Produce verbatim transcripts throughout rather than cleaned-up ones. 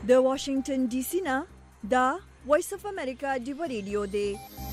د واشنگټن ډي سي نه دا وایس اف امریکا دی ریډیو دی.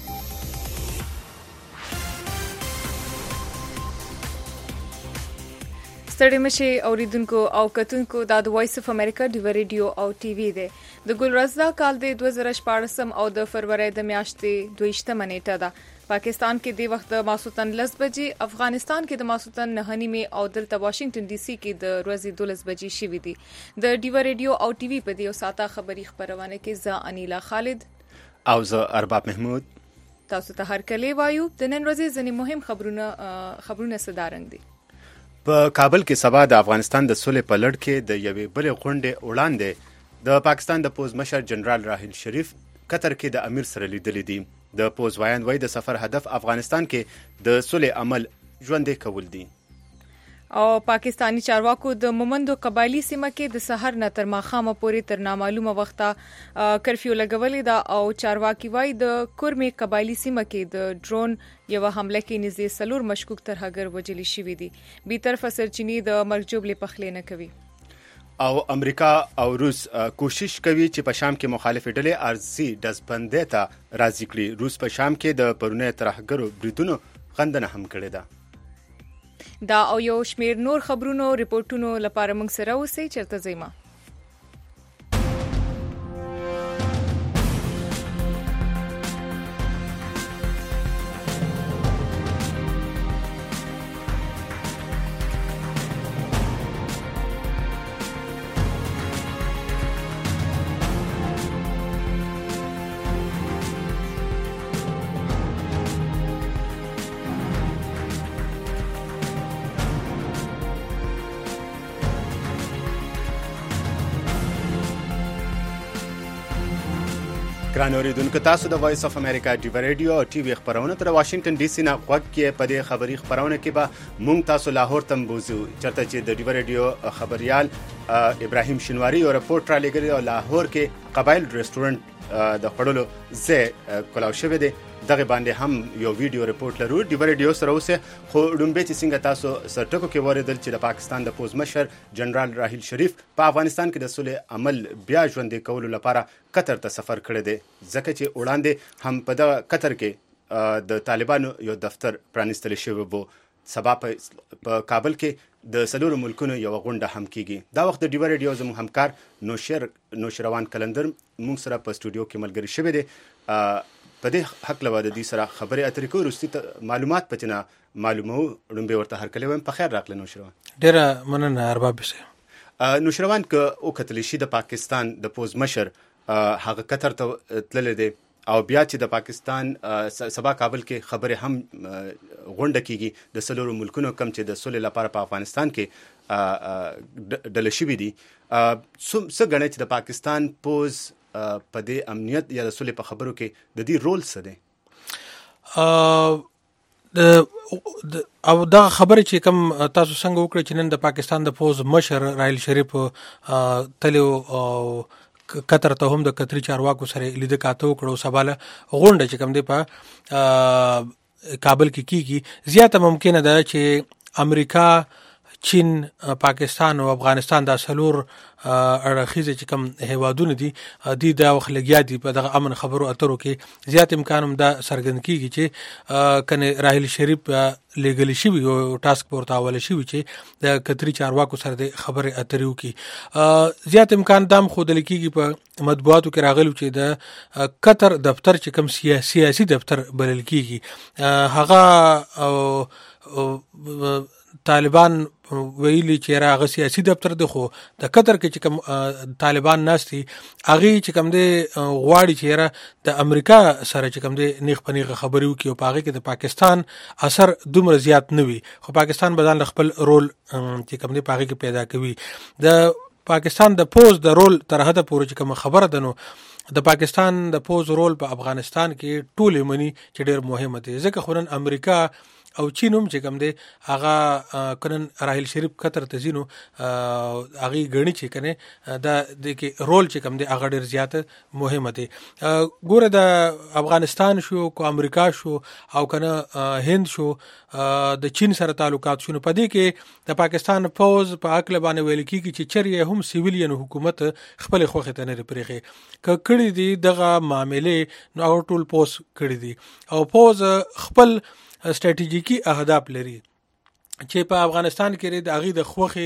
ستړي مشي اوریدونکو او کتونکو دا د وایس اف امریکا دی ریډیو او ټي وي دی. د ګلرزدا کال د دوه زره شپاړسم او د فروری د میاشتې دویشتمه نیټه ده. پاکستان کې د وخت د ماسوتن لس بجې، افغانستان کې د ماسوتن نه نیمه او دلته واشنگټن ډي سي کې د ورځې دولس بجې شوې دي. د ډي ریډیو او ټي وي په دې او ساته خبري خبرونه کې زه انیلا خالد او زه ارباب محمود تاسو ته هر کله وایو. د نن ورځې ځینې مهم خبرونه خبرونه صدارنګ دي. په کابل کې سبا د افغانستان د سولې په لړ کې د یوې بلې غونډې وړاندې د پاکستان د پوز مشر جنرال راحیل شریف قطر کې د امیر سره لیدلې دي. د پوز وایان وای د سفر هدف افغانستان کې د سولې عمل ژوندې کول دي. او پاکستانی چارواکو د مومندو قبایلی سیمه کې د سحر نه تر ماښامه پورې تر نامعلومه وخته کرفیو لګولې ده. او چارواکي وای د کورمې قبایلی سیمه کې د ډرون یو حمله کې نږدې سلور مشکوک ترهګر وجلی شوی دي. بي طرفه سرچینې د مرګ جوړې پخلې نه کوي. او امریکا او روس کوشش کوي چې په شام کې مخالفې ډلې ارزي دزبندې ته راضي کړي. روس په شام کې د پرونی ترهګرو بریدونو غندنه هم کړې ده. دا او یو شمیر نور خبرونو ریپورتونو لپاره موږ سره اوسئ چرته زیمه. ګران اوریدونکو، تاسو د وایس اف امریکا دی ریډیو او ټي وي خبرونه تر واشنگټن ډي سي نه غوږ کې په دې خبري خبرونه کې به مونږ تاسو لاهور تم بوزو چرته چې د دی ریډیو خبريال ابراهیم شینواری یو رپورټ را لګری او لاهور کې قبایل ریسټورانټ د خړلو زه کولاو شوی دی. دغه باندې هم یو ویډیو رپورټ لرو. دی ریډیو سره اوسه خو ډومبه چې څنګه تاسو سرټکو کې وریدل چې د پاکستان د پوز مشر جنرال راحیل شریف په افغانستان کې د سولې عمل بیا ژوندې کولو لپاره قطر ته سفر کړی دی. ځکه چې وړاندې هم په دغه قطر کې د طالبانو یو دفتر پرانیستل شوی وو. سبا په کابل کې د سلورو ملکونو یو غونډه هم کیږي. دا وخت د دی ریډیو زموږ همکار نوشر نوشروان کلندر موږ سره په سټوډیو کې ملګری شوی دی. په دې حق لوه د دې سره خبرې اترې کوو. وروستي معلومات پچنه معلومو ډومبه ورته هر کله وایم. په خیر راغله نوشروان. ډیره مننه ارباب صاحب. نوشروان که او کتل شي د پاکستان د پوز مشر هغه قطر ته تللی دی او بیا چې د پاکستان سبا کابل کې خبرې هم غونډه کیږي د سلورو ملکونو کم چې د سولې لپاره په افغانستان کې ډله شوي دي. څه ګڼئ چې د پاکستان پوز په دې امنیت یا د سولې په خبرو کې د دې رول څه دی؟ او دا خبره چې کوم تاسو څنګه وکړئ چې نن د پاکستان د پوز مشر راحیل شریف تلو او قطر ته هم د قطري چارواکو سره لیده کاته وکړو. سباله غونډه چې کوم دی په کابل کې کیږي. زیاته ممکنه ده چې امریکا، چین، پاکستان او افغانستان دا سلور اړخیزه چې کوم هیوادونه دي د دا وخت لګیا دي په دغه امن خبرو اترو کې. زیات امکان هم دا څرګند کیږي چې کنه راحیل شریف لګل شي او ټاسک پورته حواله شي چې د قطري چارواکو سره د خبرې اترې وکړي. زیات امکان دام خو د لیکيږي په مطبوعاتو کې راغلو چې د قطر دفتر چې کوم سیاسي دفتر بلل کیږي هغه طالبان ویلي چې راغ سیاسي دفتر دی، خو د قطر کې چې کوم طالبان ناشتي هغه چې کوم دی غواړي چې را د امریکا سره چې کوم دی نیغ پنیغه خبرې وکړي او په هغه کې د پاکستان اثر دومره زیات نه وي. خو پاکستان بدل خپل رول چې کوم دی په هغه کې پیدا کوي. د پاکستان د پوز د رول تر حده پورې چې کوم خبره ده نو د پاکستان د پوز رول په افغانستان کې ټول مني چې ډېر مهمه دی. ځکه خورن امریکا او چین هم چې کوم دی هغه کنن راحیل شریف قطر ته ځینو هغه غنی چې کنه دا د کې رول چې کوم دی هغه ډیر زیات مهمه دی. ګوره د افغانستان شو کو امریکا شو او کنه هند شو د چین سره تعلقات شونه پدې کې د پاکستان فوز په عقل باندې ویل کیږي چې چریه هم سیویلین حکومت خپل خوخه ته نه پرېږي ک کړي دي دغه معاملې نو ټول پوس کړي دي او فوز خپل استراتیژیکي اهداف لري چې په افغانستان کې د اغې د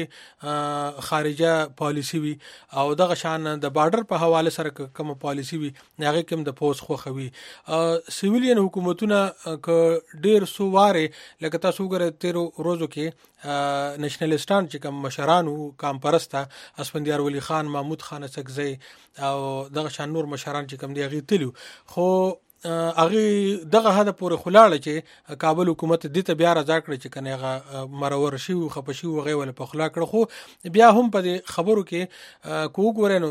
خوخه خارجه پالیسی وي او دغه شان د بارډر په حواله سره کوم پالیسی وي هغه کوم د پوس خوخه وي. سیویلین حکومتونه ک ډیر سو واره لکه تاسو ګره تیر روزو کې نېشنلستان چې کوم مشرانو کام پرسته اسفندیار ولی خان محمود خان سکزی او دغه شان نور مشران چې کوم دی هغه تلو خو هغه دغه هدا پورې خلاړه چې کابل حکومت د ته بیا راځ کړ چې کنه هغه مرور شي او خپشي او غي ول په خلا کړ خو بیا هم په خبرو کې کو ګورنو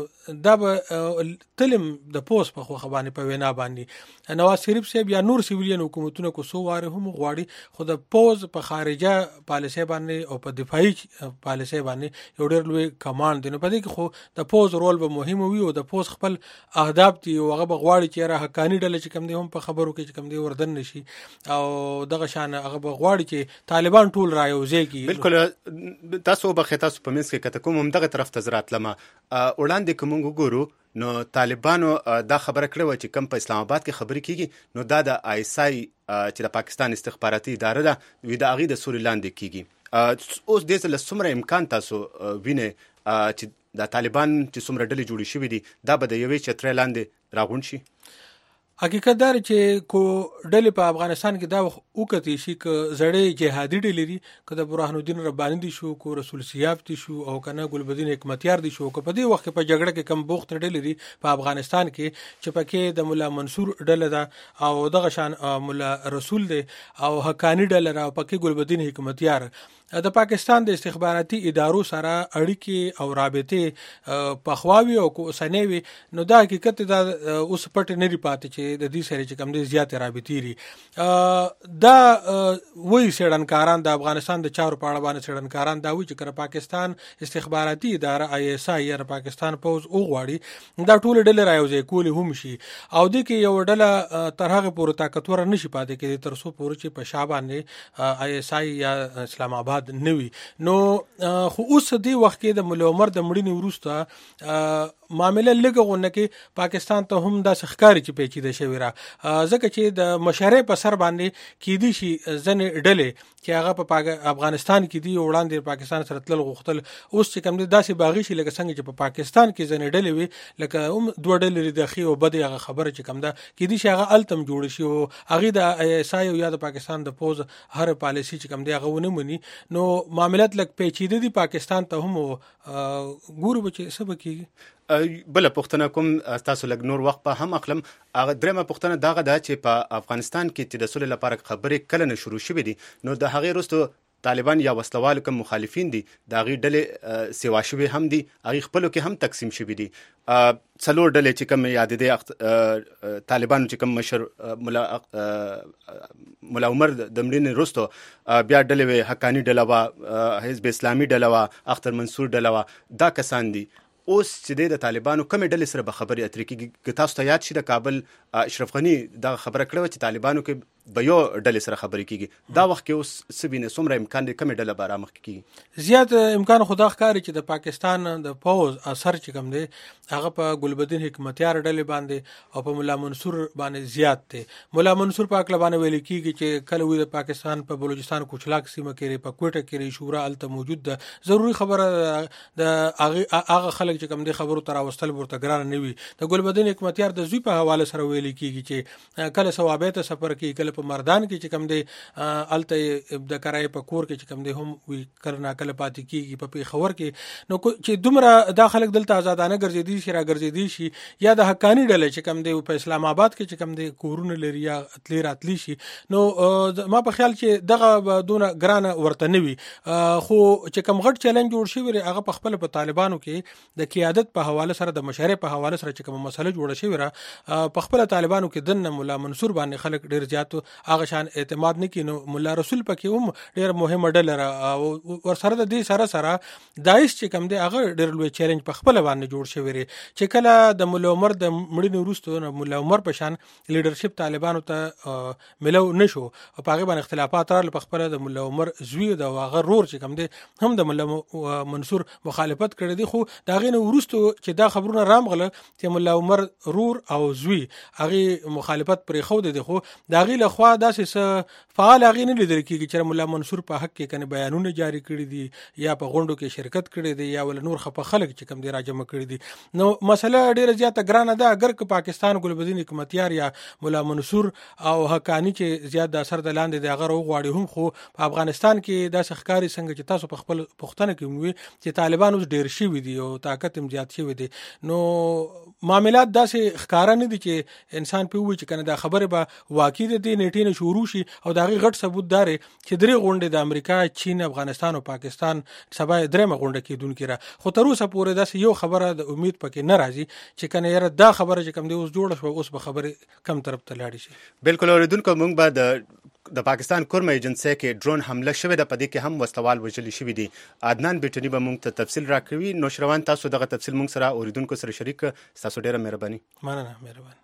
د تلم د پوس په خو خبانه په وینا باندې نواز شریف صاحب یا نور سیویلین حکومتونو کو سو واره هم غواړي خو د پوز په خارجه پالیسي باندې او په دفاعي پالیسي باندې یو ډېر لوی کمانډ دی نو په دې کې خو د پوز رول به مهم وي او د پوز خپل اهداف دي او هغه غواړي چې را حقانی ډله چې کوم دی هم په خبرو کې چې کوم دی وردن نشي او دغه شان هغه غواړي چې طالبان ټول رايوځي کی. بالکل تاسو به تاسو په منځ کې کته کوم هم دغه طرف ته زرات لمه وړاندې کوم وګورو نو طالبانو دا خبره کړې و چې کم په اسلام آباد کې خبرې کیږي نو دا د آی اس آی چې د پاکستان استخباراتي اداره ده وی د اغې د سوري لاندې کیږي. اوس د څه سمره امکان تاسو وینه چې د طالبان چې سمره ډلې جوړې شوې دي دا به د یوې چترې لاندې راغون شي. حقیقت دار چې کو ډلې په افغانستان کې دا وکړي شي ک زړې جهادي ډلې لري ک د برهان الدین رباني دي شو کو رسول سیاف دي شو او کنه ګلبدین حکمتیار دي شو کو په دې وخت په جګړه کې کم بوخت ډلې لري په افغانستان کې چې پکې د مولا منصور ډله ده او دغه شان مولا رسول دي او حقانی ډله را پکې ګلبدین حکمتیار د پاکستان د استخباراتي ادارو سره اړیکې او رابطې پخواوي او کو سنوي نو دا حقیقت دا اوس پټ نه ری پاتې چې د دې سره چې کم دي زیاتې رابطې لري. دا وایي سړنکاران د افغانستان د چارو په اړه باندې سړنکاران دا وایي چې کړه پاکستان استخباراتي اداره آی اس آی یا پاکستان پوز او غواړي دا ټول ډلې رايوځي کول هم شي او د کې یو ډله تر هغه پورې طاقتور نشي پاتې کېږي تر څو پورې چې په شابه آی اس آی یا اسلام آباد نوي نو خو اوس دی وخت کې د مولا عمر د مړینې وروسته معاملې لګونه کې پاکستان ته هم د سخکاري چې پیچیده شوی را ځکه چې د مشارې په سر باندې کې دي شي ځنې ډلې چې هغه په افغانستان کې دی وړاندې پاکستان سره تل غوښتل اوس چې کوم دي داسې باغی شي لکه څنګه چې په پاکستان کې ځنې ډلې وي لکه هم دوه ډلې د خي او بد هغه خبره چې کوم ده کې دي شي هغه التم جوړ شي او هغه د آی اس آی او یا د پاکستان د پوز هر پالیسی چې کوم دی هغه ونه مني نو معاملات لک پیچیده دي پاکستان ته هم ګورو چې سبا کیږي. بل پښتنه کوم تاسو لګ نور وخت په هم اخلم هغه درېمه پښتنه داغه ده چې په افغانستان کې چې د سولې لپاره خبرې کله نه شروع شوې دي نو د هغې وروسته طالبان یا وسلوال کوم مخالفین دي د هغې ډلې سیوا شوي هم دي هغې خپلو کې هم تقسیم شوي دي څلور ډلې چې کوم یاد دي طالبانو چې کوم مشر مولا مولا عمر د مړینې وروسته بیا ډلې وې حقانی ډله وه حزب اسلامي ډله وه اختر منصور ډله وه دا کسان دي. اوس چې د طالبانو کومې ډلې سره به خبرې اترې کېږي تاسو ته یاد شي د کابل اشرف غني دا خبره کړې چې طالبانو کې به یو ډلې سره خبرې کېږي دا وخت کې اوس څه وینې څومره امکان دی کومې ډله به رامخکې کېږي؟ زیات امکان خدا ښکاري چې د پاکستان د پوز اثر چې کوم دی هغه په ګلبدین حکمتیار ډلې باندې او په مولا منصور باندې زیات دی. مولا منصور په اکله باندې ویل کېږي چې کله وی د پاکستان په بلوچستان کوچلاک سیمه کې په کوټه کې شورا الته موجود ده ضروری خبره د هغه خلک چې کوم دی خبرو تر واستل ورته ګران نه وي. د ګلبدین حکمتیار د زوی په حواله سره ویل کېږي چې کله ثوابت سفر کې کله په مردان کې چې کم دی الته د کرای په کور کې چې کم دی هم وی کرنا کله پاتې کیږي په پیښور کې نو چې دومره د خلک دلته آزادانه ګرځېدي شي را ګرځېدي شي یا د حقانی ډلې چې کم دی په اسلام آباد کې چې کم دی کورونه لري یا اتلی راتلی شي نو ما په خیال چې دغه دونه ګران ورته نه وي خو چې کم غټ چیلنج جوړ شي هغه په خپل په طالبانو کې د قیادت په حواله سره د مشارې په حواله سره چې کوم مسله جوړه شي را په خپل طالبانو کې دنه مولا منصور باندې خلک ډیر زیات هغه شان اعتماد نه کینو مولا رسول پکې هم ډیر مهمه ډله را او ور سره د دې سره سره داعش چې کم دی هغه ډیر لوی چیلنج په خپل باندې جوړ شوی لري چې کله د مولا عمر د مړینې وروسته مولا عمر په شان لیډرشپ طالبانو ته ملو نشو او په هغه باندې اختلافات راغلل په خپل د مولا عمر زوی د هغه رور چې کم دی هم د مولا منصور مخالفت کړی دی خو دا غینه وروسته چې دا خبرونه رامغله چې مولا عمر رور او زوی هغه مخالفت پرې خو دی خو دا غي له خوا داسې فعال هغه نه لیدل کیږي چې مولا منصور په حق کې کنه بیانونه جاری کړی دي یا په غونډو کې شرکت کړی دی یا ول نور خپ خلک چې کم دی راجمه کړی دي نو مسله ډیره زیاته ګرانه ده اگر که پاکستان ګلبدین حکومتیار یا مولا منصور او حقانی چې زیات د اثر د لاندې د هغه غواړي هم خو په افغانستان کې د شخکاری څنګه چې تاسو په خپل پښتنه کې موي چې طالبان اوس ډیر شي وي او طاقت هم زیات شي وي نو معاملات داسې ښکارا نه دي چې انسان په وی چې کنه دا خبره به واقع دي نیټه نه شروع شي او دا غي غټ ثبوت دار چې درې غونډې د امریکا چین افغانستان او پاکستان سبا درېمه غونډه کېدونکې را خو تر اوسه پورې داسې یو خبره د امید پکې نه راځي چې کنه یاره دا خبره چې کم دی اوس جوړه شو اوس به خبره کم طرف ته لاړ شي بالکل اوریدونکو موږ به د د پاکستان کورم ایجنسی کې ډرون حمله شوې ده په دې کې هم وسلوال وژل شوي دي عدنان بیٹنی به موږ ته تفصیل راکوي نوشروان تاسو دغه تفصیل موږ سره اوریدونکو سره شریک تاسو ډیره مهرباني مننه مهرباني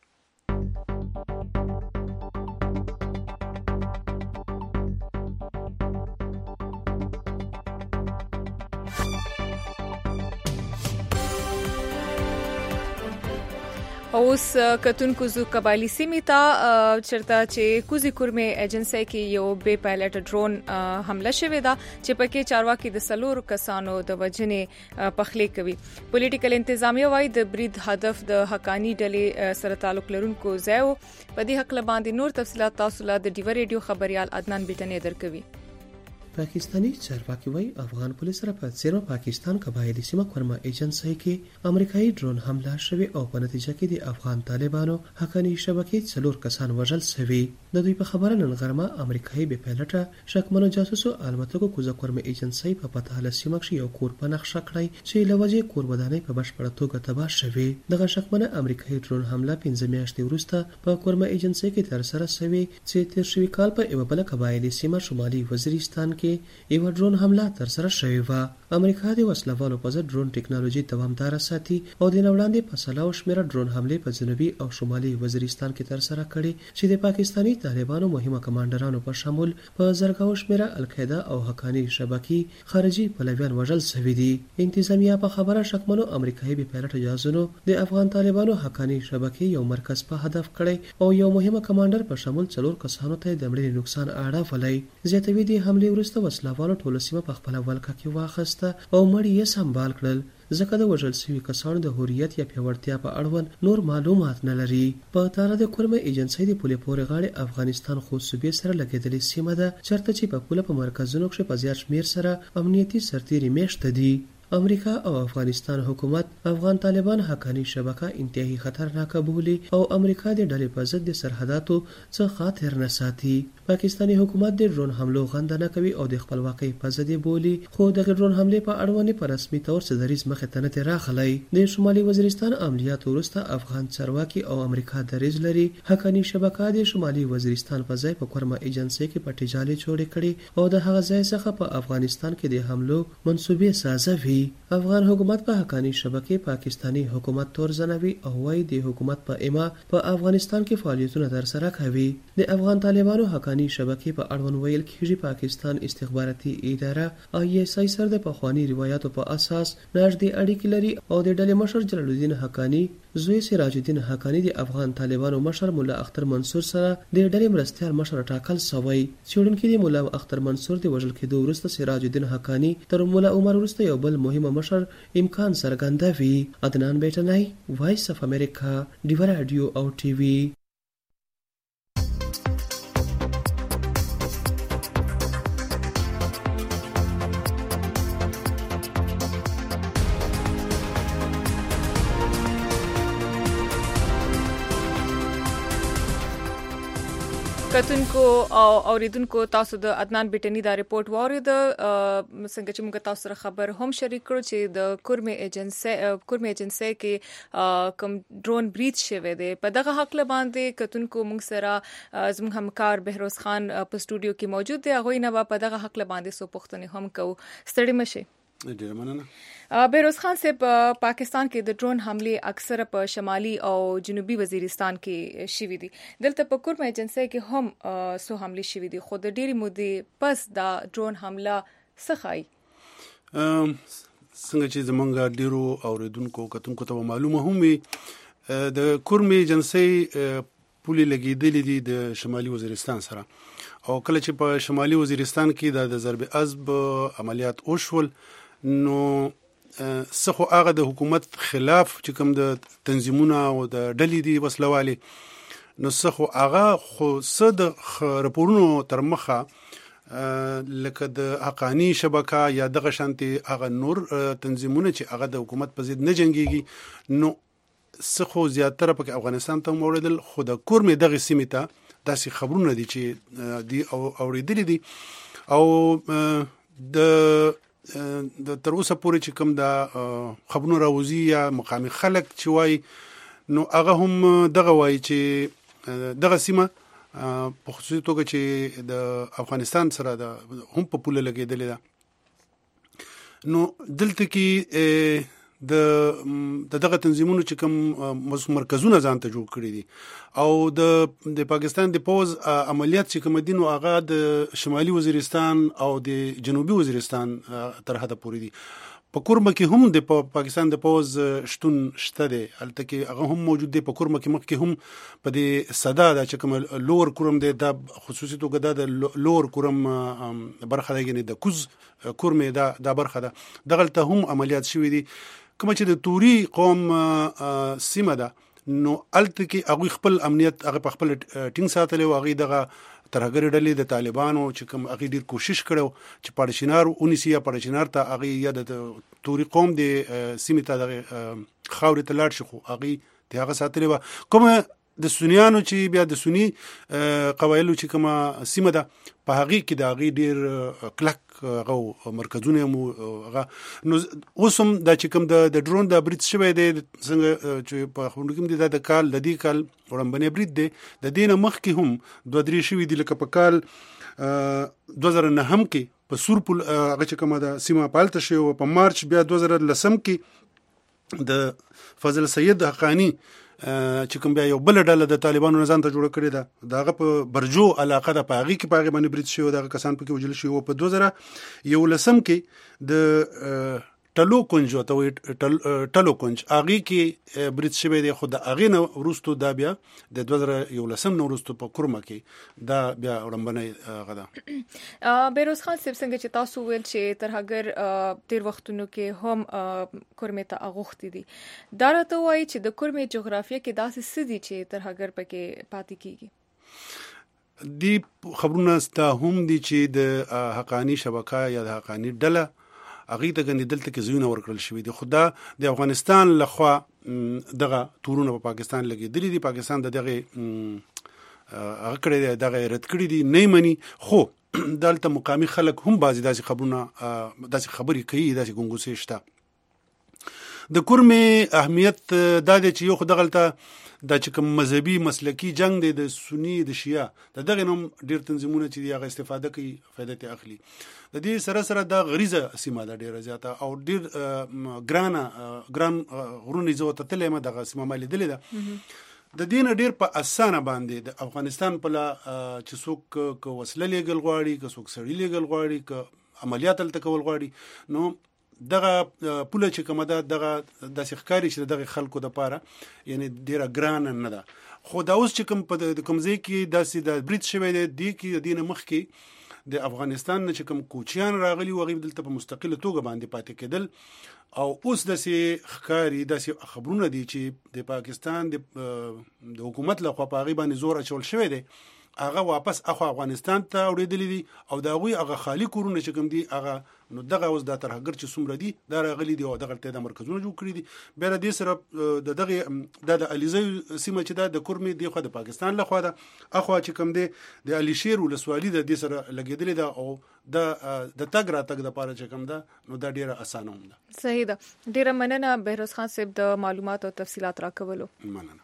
اوس کتونکو زو قبایلی سیمې ته چرته چې کوزي کورمې ایجنسی کې یو بې پایلټ ډرون حمله شوې ده چې پکې چارواکي د سلور کسانو د وجنې پخلې کوي پولیټیکل انتظامیه وايي د برید هدف د حقانی ډلې سره تعلق لرونکو ځای په دې حق باندې نور تفصيلات تاسو له د ډیو ریډیو خبريال عدنان بیٹنی درکوي پاکستانی چارواکي وايي افغان پولیس سره په څیرو پاکستان قبایلی سیمه کورما ایجنسی کې امریکایي ډرون حمله شوې او په نتیجه کې د افغان طالبانو حقانی شبکې څلور کسان وژل شوي د دوی په خبره نن غرمه امریکایي بې پایلټه شکمنو جاسوسو الوتکو کوزه کورما ایجنسی په پتاله سیمه کې یو کور په نقشه کړی چې لوجه کور ودانۍ په بشپړه توګه تباه شوی دغه شکمنه امریکایي ډرون حمله پنځه میاشتې وروسته په کورما ایجنسی کې تر سره شوی چې تیر شوی کال په یو بل قبایلی سیمه شمالي وزیرستان کې یو ډرون حمله تر سره شوې و امریکا د وسلوالو په ضد ډرون ټیکنالوژي دوامدار ساتي او د نوړاندې په سلاو شمیره ډرون حمله په جنوبي او شمالي وزیرستان کې تر سره کړي چې د پاکستانی طالبانو مهمه کمانډرانو په شمول په زرګاو شمیره القاعده او حقانی شبکې خارجي پلویان وژل شوي دي انتظامیه په خبره شکمنو امریکایي بې پایلټ جاسوسو د افغان طالبانو حقانی شبکې یو مرکز په هدف کړي او یو مهمه کمانډر په شمول څلور کسانو ته د مړینې نقصان اړه ولای زیاتوي د حمله ورسته وسلوالو ټوله سیمه په خپل ولکه کې واخسته او مړی یې سمبال کړل ځکه د وژل شوي کسانو د هوریت یا پیاوړتیا په اړوند نور معلومات نه لري په تاره د کورمه ایجنسی د پولې پورې غاړې افغانستان خو صوبې سره لګېدلې سیمه ده چرته چې په پوله په مرکزونو کې په زیات شمیر سره امنیتي سرتیري میشته دي امریکا او افغانستان حکومت افغان طالبان حقانی شبکه انتهایی خطرناک بولي او امریکا د ډلې په ضد د سرحداتو څخه خاطر نه ساتي پاکستانی حکومت د ډرون حملو غندنه کوي او د خپلواکۍ په ضد بولي خو د ډرون حمله په اړوند په رسمي تور څه دریز مخه ته نه راغلی د شمالي وزیرستان عملیات وروسته افغان چارواکي او امریکا دریز لري حقانی شبکه د شمالي وزیرستان په ځای په کورما ایجنسی کې پټی جالي جوړ کړي او د هغه ځای څخه په افغانستان کې د حملو منسوبې سازوي افغان حکومت په حقانی شبکې پاکستانی حکومت تور زنوي او وايي د حکومت په اما په افغانستان کې فعالیتونه تر سره کوي د افغان طالبانو حقانی شبکې په اړوند ویل کېږي پاکستان استخباراتي اداره آی ایس آی سره د پخوانی روایتو په اساس نږدې اړیکې لري او د ډلې مشر جلال الدین حقانی زوی سراج الدین حقانی د افغان طالبانو مشر مولا اختر منصور سره د ډلې مرستيال مشر ټاکل شوی چېرونکو د مولا اختر منصور د وژل کېدو وروسته سراج الدین حقانی تر مولا عمر وروسته یو بل مهمه مشر امکان څرګندوي عدنان بیٹنی وایس اف امریکا ډیو رادیو او ټي وي کتونکو او اوریدونکو تاسو د عدنان بیٹنی دا ریپورت وورید څنګه چې موږ تاسو سره خبر هم شریک کړو چې د کورمه ایجنسی کورمه ایجنسی کې کوم ډرون بریډ شوی دی په دغه حق له باندې کتونکو موږ سره زموږ همکار بهروز خان په سټوډیو کې موجود دی. هغه نه په دغه حق له باندې سو پوښتنه هم کوو. ستړي مشه. ډیر مننه. بهروز خان صاحب پاکستان کې د ډرون حمله اکثره په شمالي او جنوبي وزیرستان کې شوې دي. دلته په کورمه ایجنسی کې هم سو حمله شوې دي خو د ډېری مودې پس دا ډرون حمله څخه څنګه چې زمونږ ډیرو اوریدونکو کتونکو ته معلومه هم وي د کورمه ایجنسی پولي لګیدلې دي د شمالي وزیرستان سره او کله چې په شمالي وزیرستان کې د ضرب عضب عملیات وشول نو څخه هغه د حکومت خلاف چې کوم د تنظیمونه او د ډلې دي وسلوالي نو څخه هغه خو صد راپورونو تر مخه لکه د حقانی شبکه یا دغه شانتي هغه نور تنظیمونه چې هغه د حکومت په ضد نه جنگيږي نو څخه زیاتره په افغانستان ته موردل خو د کورمه دغه سیمه ته داسې خبرونه دي چې دی او اوریدلې دي او د د تر اوسه پورې چې کوم دا خبرونه راوځي یا مقامي خلک چې وای نو هغه هم دغه وای چې دغه سیمه په خصوصي توګه چې د افغانستان سره د هم په پوله لګیدلې ده نو دلته کې د دغه تنظیمونو چې کوم مرکزونه ځان ته جوړ کړی دي او د د پاکستان د پوز عملیات چې کوم دي نو هغه د شمالي وزیرستان او د جنوبي وزیرستان تر حد پورې دي. په کورمه کې هم د پاکستان د پوز شتون شته دی البته کې هغه هم موجود دی. په کورمه کې مخکې هم په دې صدا د چې کوم لور کورم دی د خصوصي توګه د لور کورم برخه دی یعنی د کوز کورمه دا د برخه ده دغه ته هم عملیات شوې دي کوم چې د توري قوم سیمه ده نو الته کې هغه خپل امنیت هغه په خپل ټینګ ساتلی او هغه دغه ترهګر ډلې د طالبانو چې کوم هغه ډیر کوشش کړو چې پړشینار اونیسی یا پړشینار ته هغه یا د توري قوم د سیمه ته دغه خاورې ته لاړ شي خو هغه ته هغه ساتلی و کوم د سنیانو چې بیا د سنی قبایلو چې کومه سیمه ده په هغه کې د هغه ډیر کلک غو مرکزونه مو هغه نو اوسم د چې کوم د ډرون د بریټ شوی دی څنګه چې په خبرو کې د د کال د دې کال وړاندې بریټ دی د دینه مخ کې هم دوه درې شوی دی لکه په کال دوه زره نه هم کې په سورپل هغه چې کومه د سیمه پالته شو په مارچ بیا دوه زره لسم کې د فضل سید حقانی چې کوم بیا یو بل ډله د طالبانو نظام ته جوړ کړی ده داغه په برجو علاقه د پاغي کې پاغي باندې بریټ شو دغه کسان پکې وجل شو په دوه زره یو لسم کې د ټلو کنج او ټلو کنج اغي کې بریټ شوی دی خو د اغي نو ورستو دا بیا د دوه زره یو لسم نو ورستو په کورمه کې دا بیا وړاندې غدا. بهروز خان صاحب څنګه چې تاسو ویل چې ترهګر تیر وختونو کې هم کورمه ته اغوخت دي دا راته وایي چې د کورمه جغرافیه کې داسې سدي چې ترهګر پکې پاتې کیږي. دی خبرونه ستا هم دي چې د حقانی شبکه یا د حقانی ډله اغه ته غنډل دلته کې زونه ورکړل شوې دي خدا د افغانستان لخوا دغه تورونه په پاکستان لګیدلې دي پاکستان دغه هغه کړی دغه رد کړی دي نه مني خو دلته مقامی خلک هم بعضی داسې خبرونه داسې خبرې کوي داسې ګونګوسې شته. د کورمه اهمیت دا دی چې یو خو دغلته د چې کوم مذهبي مسلکی جنگ دی د سنی د شیعه د دغه نوم ډیر تنظیمونه چې دی هغه استفاده کوي فائدې ته اخلي د دې سره سره د غریزه سیمه د ډیره زیاته او ډیر ګرانه ګران غرونی زوته تلې ما دغه سیمه مالي دلې ده د دین ډیر په اسانه باندې د افغانستان په لا چې څوک کو وسله لګل غواړي که څوک سړی لګل غواړي که عملیات تل تکول غواړي نو دغه پوله چې کومه ده دغه د ښکاری چې دغه خلکو د پاره یعنی ډیره ګران نه ده خو دا اوس چې کوم په کوم ځای کې داسې د بریټ شوی دی دی کې دینه مخ کې د افغانستان نه چې کوم کوچیان راغلي وغه دلته په مستقله توګه باندې پاتې کېدل او اوس داسې ښکاری داسې خبرونه دي چې د پاکستان د حکومت له خوا په غیبه باندې زور اچول شوی دی هغه واپس اخو افغانستان ته وړېدلې دي او د هغوی هغه خالی کورونه چې کوم دي هغه نو دغه اوس د ترهګر چې څومره دي دا راغلي دي او دغه ته د مرکزونو جوړ کړي دي. بیا د دې سره د دغه د علیزی سیمه چې دا د کورمې دی خو د پاکستان له خوا ده اخو چې کوم دی د علي شیر ولسوالي د دې سره لګېدلې ده او د د تګ را تګ د پاره چې کوم ده نو دا ډیره اسانه هم ده. صحیح ده. ډیره مننه بهروز خان صاحب د معلومات او تفصيلات راکولو. مننه.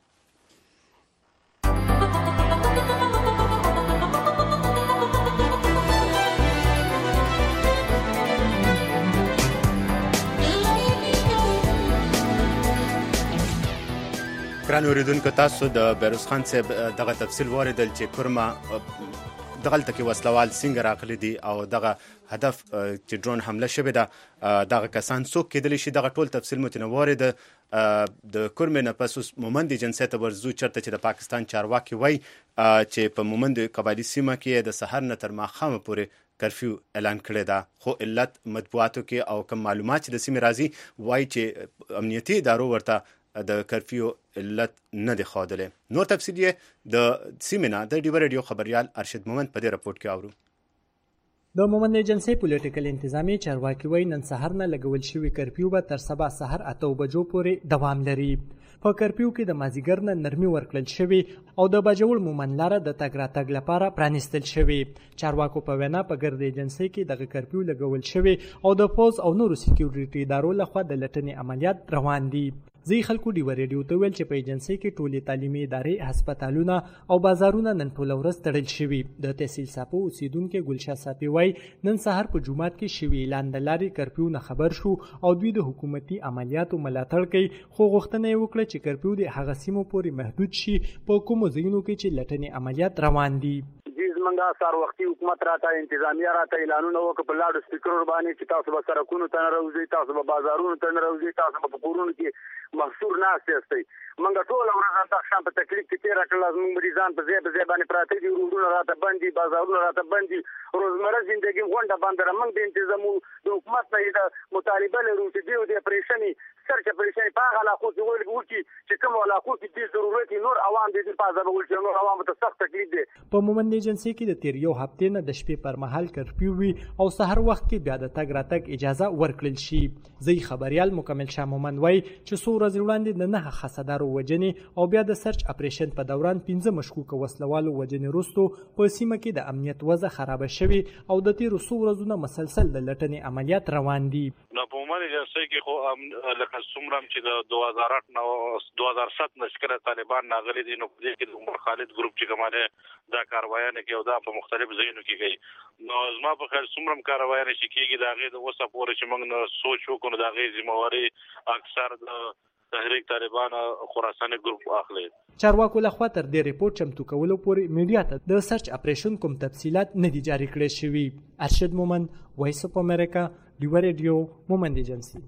ګران اوریدونکو تاسو د بهروز خان صاحب دغه تفصیل واردل چې کورما دغلته کې وسلوال څنګه راغلي دي او دغه هدف چې ډرون حمله شوې ده دغه کسان څوک کېدلی شي دغه ټول تفصیل متنوع ده. د کورمې نه پس مومند جنسیت ورزو چرته چې د پاکستان چارواکي وای چې په مومند قبایلی سیمه کې د سحر نه تر ماښامه پورې کرفیو اعلان کړی ده خو علت مطبوعاتو کې او کوم معلومات چې د سیمې راځي وای چې امنیتي ادارو ورته د کرفیو علت نه دی ښودلی. نور تفصیل یې د سیمې نه د ډیوه ریډیو خبریال ارشد مومند په دې رپورټ کې اورو. د مومند ایجنسۍ پولیټیکل انتظامی چارواکي وایي نن سهار نه لګول شوي کرفیو به تر سبا سهار اته بجو پورې دوام لري. په کرفیو کې د مازیګر نه نرمي ورکړل شوي او د باجوړ مومند لاره د تګ راتګ لپاره پرانیستل شوي. چارواکو په وینا په ګرد ایجنسۍ کې دغه کرفیو لګول شوي او د پوز او نورو سکیورټي ادارو لخوا د لټنې عملیات روان دي. ځي خلکو ډیوه ریډیو ته ویل چې په ایجنسۍ کې ټولې تعلیمي ادارې هسپتالونه او بازارونه نن ټوله ورځ تړل شوي. د تحصیل ساپو اوسیدونکي ګلشاه صافي وایي نن سهار په جومات کې شوي اعلان د لارې کرفیو نه خبر شو او دوی د حکومتي عملیاتو ملاتړ کوي خو غوښتنه یې وکړه چې کرفیو د هغه سیمو پورې محدود شي په کومو ځایونو کې چې لټنې عملیات روان دي. زمونږه سار وختي حکومت راته انتظامیه راته اعلانونه وکړه په لاډ سپیکر باندې چې تاسو به سرکونو ته نه راوځئ تاسو به بازارونو ته نه راوځئ تاسو به په کورونو کې محصور ناست یاستئ. موږ ټوله ورځ دغه شان په تکلیف کې تېره کړله زموږ مریضان په ځای په ځای باندې پراته دي روډونه راته بند دي بازارونه راته بند دي روزمره زندګي غونډه بنده ده. موږ د انتظامو د حکومت نه د مطالبه لرو چې دوی د اپریشنې سرچ اپریشنې په هغه علاقو کې وکړي چې کوم علاقو کې دې ضرورت نور عوام دې په ځای وکړي نور عوام ته سخت تکلیف دی. په مومند ایجنسۍ کې د تیر یو هفتې نه د شپې پر مهال کرفیو وي او سحر وخت کې بیا د تګ راتګ اجازه ورکړل شي. ځي خبريال مکمل شاه مومند وایي چې څو ورځې وړاندې د نه خاصدارو وجنې او بیا د سرچ اپریشن په دوران پنځه مشکوک وسلوالو وجنې وروسته په سیمه کې د امنیت وضع خراب شوي او د تیرو څو ورځو نه مسلسل د لټنې عملیات روان دي. نو په مومند ایجنسۍ کې خو لکه څومره چې د دوه هزار اټ نه دوه هزار سات نه چې طالبان راغلي دي نو په دې کې د عمر خالد ګروپ چې کومه دا کاروایانه کې او دا په مختلف ځایونو کې کوي نو زما په خیال څومره کاروایانه چې کېږي د هغې د اوسه پورې چې موږ نه سوچ وکړو نو د هغې ذمهواري اکثر د تحریک طالبان خراساني ګروپ اخلي. چارواکو لخوا تر دې ریپورت چمتو کولو پورې میډیا ته د سرچ اپریشن کوم تفصيلات نه دي جاری کړی شوي. ارشد مومند وایس اف امریکا ډیوه ریډیو مومند ایجنسي.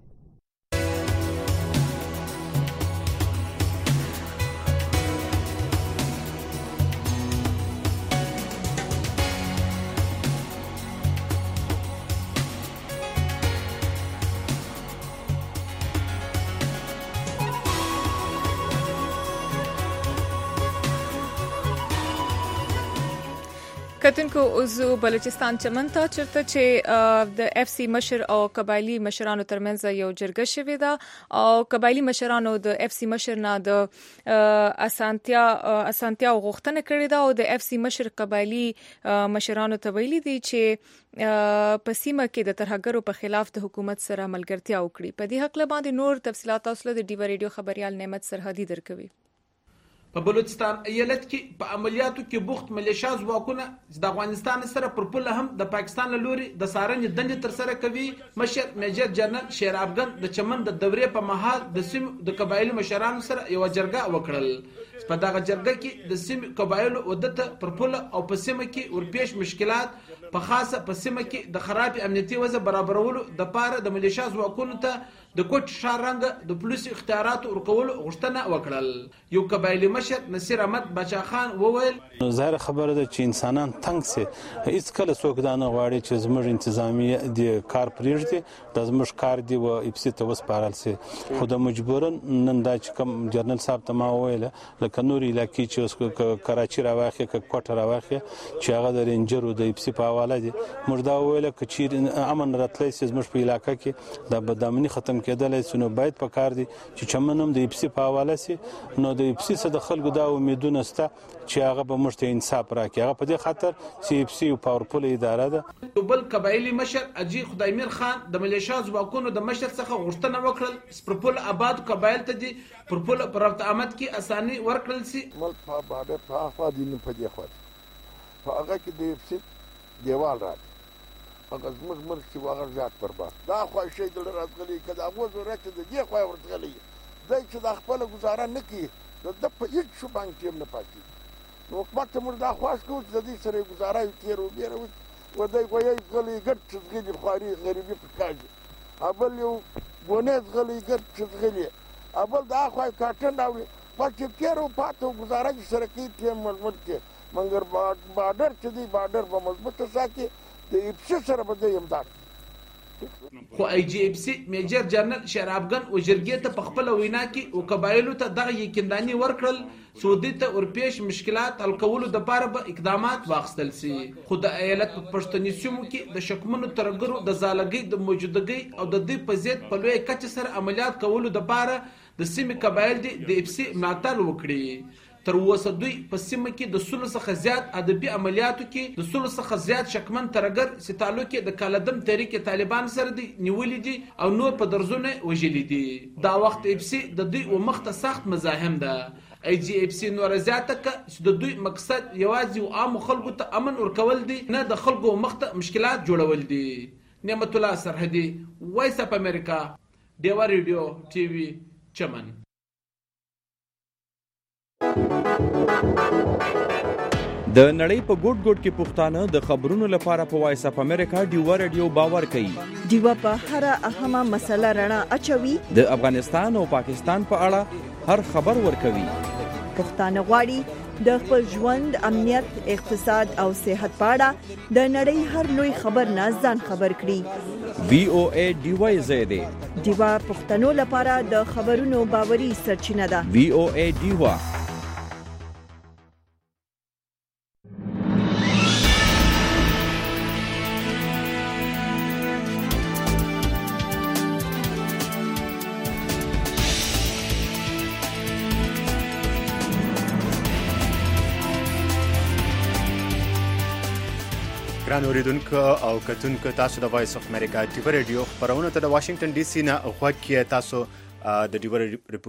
کتونکو اوزو بلوچستان چمن ته چرته چې د اف سی مشر او قبایلی مشرانو ترمنځ یو جرګه شوې ده او قبایلی مشرانو د اف سی مشر نه د اسانتیا اسانتیا غوښتنه کړې ده او د اف سی مشر قبایلی مشرانو ته ویلي دي چې په سیمه کې د ترهګرو په خلاف د حکومت سره ملګرتیا وکړي. په دې حق باندې نور تفصيلات تاسو له ډیوه ریډیو خبريال نعمت سرحدي درکوي. په بلوچستان ایالت کې په عملیاتو کې بوخت ملیشیا ځواکونه د افغانستان سره پر پوله هم د پاکستان له لوري د سارنې دندې تر سره کوي. مشر میجر جنرال شیر افغان د چمن د دورې په مهال د سیمو د قبایلو مشرانو سره یو جرګه وکړل. په دغه جرګه کې د سیمو قبایلو ودته پر پوله او په سیمه کې ورپېښ مشکلات په خاصه په سیمه کې د خراب امنیتي وضع برابرولو د پاره د ملیشیا ځواکونو ته د کوټ شارنګ د پولیس اختیارات ورکول غوښتنه وکړل. یو قبایلی مشر مشر نصیر احمد بچا خان وویل ظاهر خبره ده چې انسانان تنگ سي هیڅ کله څوک دا نه غواړي چې زموږ انتظامیه د کار پرېږدي د زموږ کار دی و اپسی ته وسپارل سي خو د مجبورن نن دا چې کوم جنرال صاحب ته ما وویل لکه نور علاقې چې اوس کراچي راواخي ک کوټه راواخي چې هغه د رینجرو د اپسی په حواله دي موږ دا وویل ک چې امن راتلی سي زموږ په علاقې کې د بدامني ختم کېدل سي نو باید په کار دي چې چمنم د اپسی په حواله سي نو د اپسی څخه د خلکو دا امیدونه سته چې هغه به موږ ته انصاف راکړي هغه په دې خاطر چې اپسی یو پاورفل اداره ده بل قبایلی مشر اجي خدایمیر خان د ملیشیا ځواکونو د مشر څخه غوښتنه وکړل سپرپل آباد قبایل ته دي پرپل پر رابط آمد کې اساني ورکړل سي ملک په باندې په افادین په دې خوا په هغه کې د اپسی دیوال راځي هغه زموږ ملک چې واغ زیات برباد دا خو شي د راځلي کدا مو ضرورت د دې خو ورتغلي دای چې د خپل گزاره نه کوي د په هیڅ شو باندې نه پاتې نو حکومت ته موږ دا خواست کوو چې د دې سره گزاره یې تیر وبېره و دای خو یې غلي ګټ چې غلي خواري غریبي پکاږي ابل یو بونیت غلي ګټ چې غلي ابل دا خو کاټن راوي پاتې تیر او پاتو گزاره چې سره کوي ټیم مضبوط کې منګر بارډر چې دی بارډر په مضبوط ساتي د اپسی سره به د امداد خو ای جی اف سی میجر جنرال شرابګن او جرګې ته په خپل وینا کې او قبایلو ته دغه یقینداني ورکړل سعودي ته ورپېښ مشکلات حل کولو دپاره به اقدامات واخیستل سي خو د ایالت په پښتني سیمو کې د شکمنو ترګرو د زالګۍ د موجودګۍ او د دې په ضد په لویه کچه سره عملیات کولو دپاره د سیمې قبایل دي د اف سی ملاتړ وکړي تر اوسه دوی په سیمه کې د سلو څخه زیات ادبي عملیاتو کې د سلو څخه زیات شکمن ترګر چې تعلق یې د کالدم تحریک طالبان سره دی نیولې دي او نور په درزونه وژلي دي دا وخت اف سی د دوی و مخته سخت مزاحم ده ای جی اف سی نور زیاته ک چې د دوی مقصد یوازې عام خلکو ته امن ورکول دي نه د خلکو مخته مشکلات جوړول دي نعمت الله سرحدي وایس اپ امریکا دیوا ریډیو ټي وي چمن د نړۍ په ګوټ ګوټ کې پښتانه د خبرونو لپاره په وایس اپ امریکا ډیوا رادیو باور کوي ډیوا په هر اهمه مسله رڼا اچوي د افغانستان او پاکستان په اړه هر خبر ورکوي پښتانه غواړي د خپل ژوند امنیت اقتصاد او صحت په اړه د نړۍ هر لوی خبر نه ځان خبر کړي وی او ای ډیوا زیاده ډیوا پښتنو لپاره د خبرونو باوري سرچینه ده وی او ای ډیوا ګران اوریدونکو او کتونکو تاسو د وایس اف امریکا ټیوی ریډیو خبرونه ته د واشنگټن ډي سي نه غوږ کې تاسو د ډیوی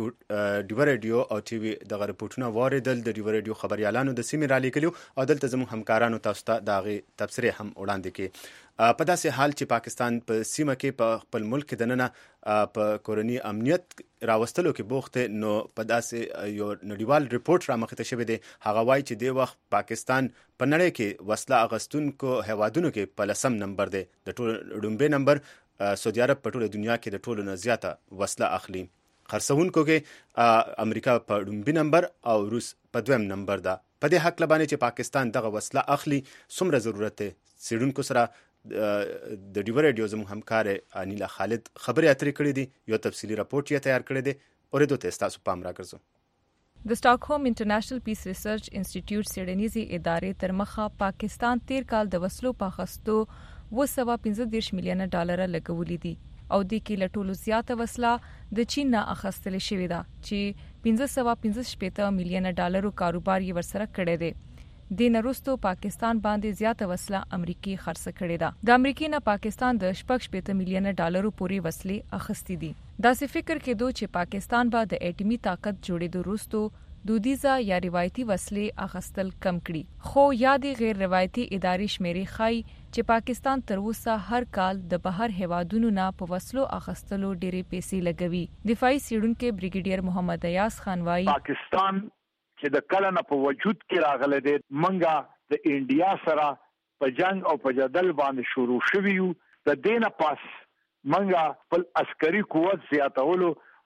ریډیو او ټي وي دغه رپورټونه واردل د ډیوی ریډیو خبريالانو د سیمې را لیکلو او دلته زموږ همکارانو تاسو ته دغه تبصره هم وړاندې کړي په داسې حال چې پاکستان په سیمه کې په خپل ملک د نننه په کورنی امنیت راوستلو کې بوخت نو په داسې یو نړیوال رپورت را مخته شوی دی هغه وایي چې د وخت پاکستان په نړۍ کې وسله اغستونکو هوادونو کې په لسم نمبر دی د ټول ډومبه نمبر سعودي عرب په ټوله دنیا کې د ټولو نه زیاته وسله اخلي خرڅونکو کې امریکا په ډومبه نمبر او روس په دویم نمبر ده په دې حق لبانې چې پاکستان دغه وسله اخلي څومره ضرورت دی سیډونکو سره د ډیوی ریډیو زموږ همکار انیلا خالد خبرې اترې کړې دي یو تفصیلی راپورټ یې تیار کړی دی اوریدو ته تاسو پام راګرځو د سټاکهولم انټرنیشنل پیس ریسرچ انسټیټیوټ سیډنیزي ادارې تر مخه پاکستان تیر کال د وسلو په اخیستو و سوا پنځه دېرش میلیونه ډالر لګولې دي او د کې لټولو زیاته وسله د چین نه اخیستل شوې ده چې پنځه سوا پنځه شپږ میلیونه ډالرو کاروبار یې ورسره کړی دی د نورستو پاکستان باندې زیاته وسله امریکای خرڅ کړې ده د امریکای نه پاکستان د شپږ شپږ میلیونه ډالرو پورې وسلې اخیستې دي دا څه فکر کېدو چې پاکستان به د اټومي طاقت جوړېدو وروسته دودیزه یا روایتي وسلې اخیستل کم کړي خو یادې غیر روایتي ادارې شمیرې ښایي چې پاکستان تر اوسه هر کال د بهر هیوادونو نه په وسلو اخیستلو ډېرې پیسې لګوي دفاعي سیډونکو بریګیډیر محمد ایاز خان وايي پاکستان چې د کله نه په وجود کې راغله د منګه د انډیا سره په جنگ او په جدل باندې شروع شوی یو د دینه پاس منګه خپل عسکري قوت زیاتولو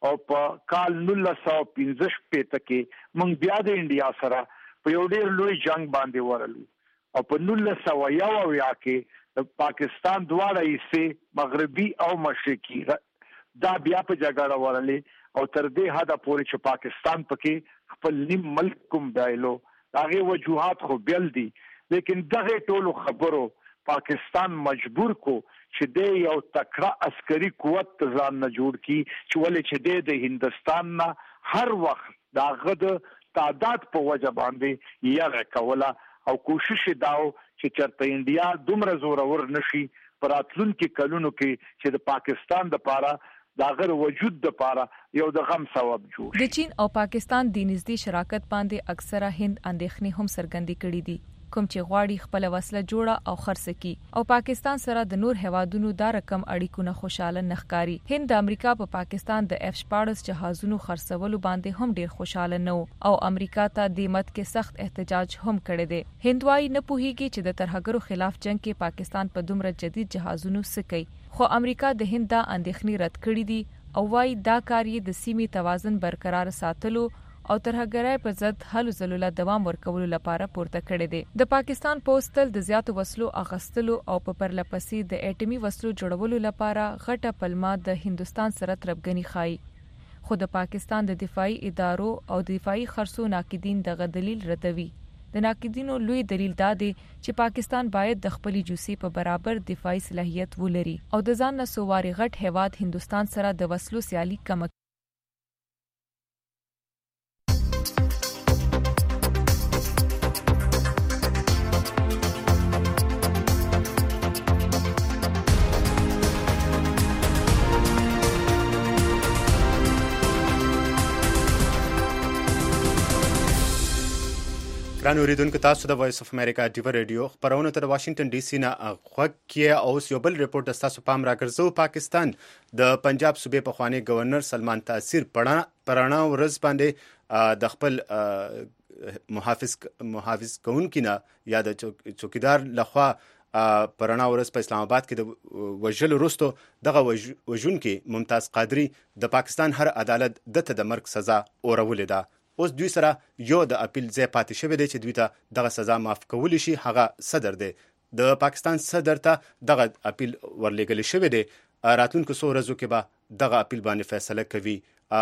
او په کال نولس سوه پنځه شپېته کې موږ بیا د انډیا سره په یو ډېر لوی جنگ باندې ورلو او په نولس سوه یو اویا کې د پاکستان دواړه حصې مغربي او مشرقي دا بیا په جګړه ورلې او تر دې حده پورې چې پاکستان پکې خپل نیم ملک کوم بایلو هغه وجوهات خو بیل دي لیکن دغه ټولو خبرو پاکستان مجبور کو چې د یو تکړه عسکري قوت ځان نه جوړ کی چې ولې چې د هندستان نه هر وخت داغه د تعداد په وجه باندې یې کوله او کوشش داو چې چرته انډیا دومره زورور نشي پراتلونکو کلونو کې چې د پاکستان د پاره داغه وجود د پاره یو د غم سبب جوړ د چین او پاکستان د نږدې شراکت باندې اکثره هند اندېښنې هم څرګندې کړې دي کوم چې غواړي خپل وسله جوړه او خرڅ کړي او پاکستان سره د نور هوادونو دا رقم اړیکو نه خوشاله نخکاری هند د امریکا په پاکستان د اف شپاړس جهازونو خرڅولو باندې هم ډیر خوشاله نه او امریکا ته د مت کې سخت احتجاج هم کړی دی هندوای نه پوهیږي چې د ترهګرو خلاف جنگ کې پاکستان په دومره جدید جهازونو سکی خو امریکا د هند د اندېښنې رد کړې دي او وايي دا کار یې د سیمې توازن برقرار ساتلو او ترهګرۍ په ضد هلو ځلو له دوام ورکولو لپاره پورته کړی دی د پاکستان پوسټل د زیاتو وسلو اغستلو او په پرلپسې د اټومي وسلو جوړولو لپاره غټه پلمه د هندستان سره تربګنی خای خو د پاکستان د دفاعي ادارو او دفاعي خرڅو ناقدین دغه دلیل ردوي د ناقدینو لوی دلیل دا دی چې پاکستان باید د خپل جوسي په برابر دفاعي صلاحیت ولري او د ځان نه سواري غټ هواد هندستان سره د وسلو سیالي کم ګران اوریدونکو تاسو د وایس اف امریکا ډیو رادیو خبرونه تر واشنگټن ډي سي نه غوږ کې اوس یو بل ریپورت د تاسو پام راګرځو پاکستان د پنجاب صوبې پخوانی گورنر سلمان تاثیر پرانا ورځ باندې د خپل محافظ محافظ کونکو نه یا د چوکیدار لخوا پرانا ورځ په اسلام آباد کې د وژل وروسته دغه وژونکي ممتاز قادری د پاکستان هر عدالت دته د مرګ سزا اورولې ده اوس دوی سره یو د اپیل ځای پاتې شوی دی چې دوی ته دغه سزا معاف کولی شي هغه صدر دی د پاکستان صدر ته دغه اپیل ورلېږل شوی دی راتلونکو څو ورځو کې به دغه اپیل باندې فیصله کوي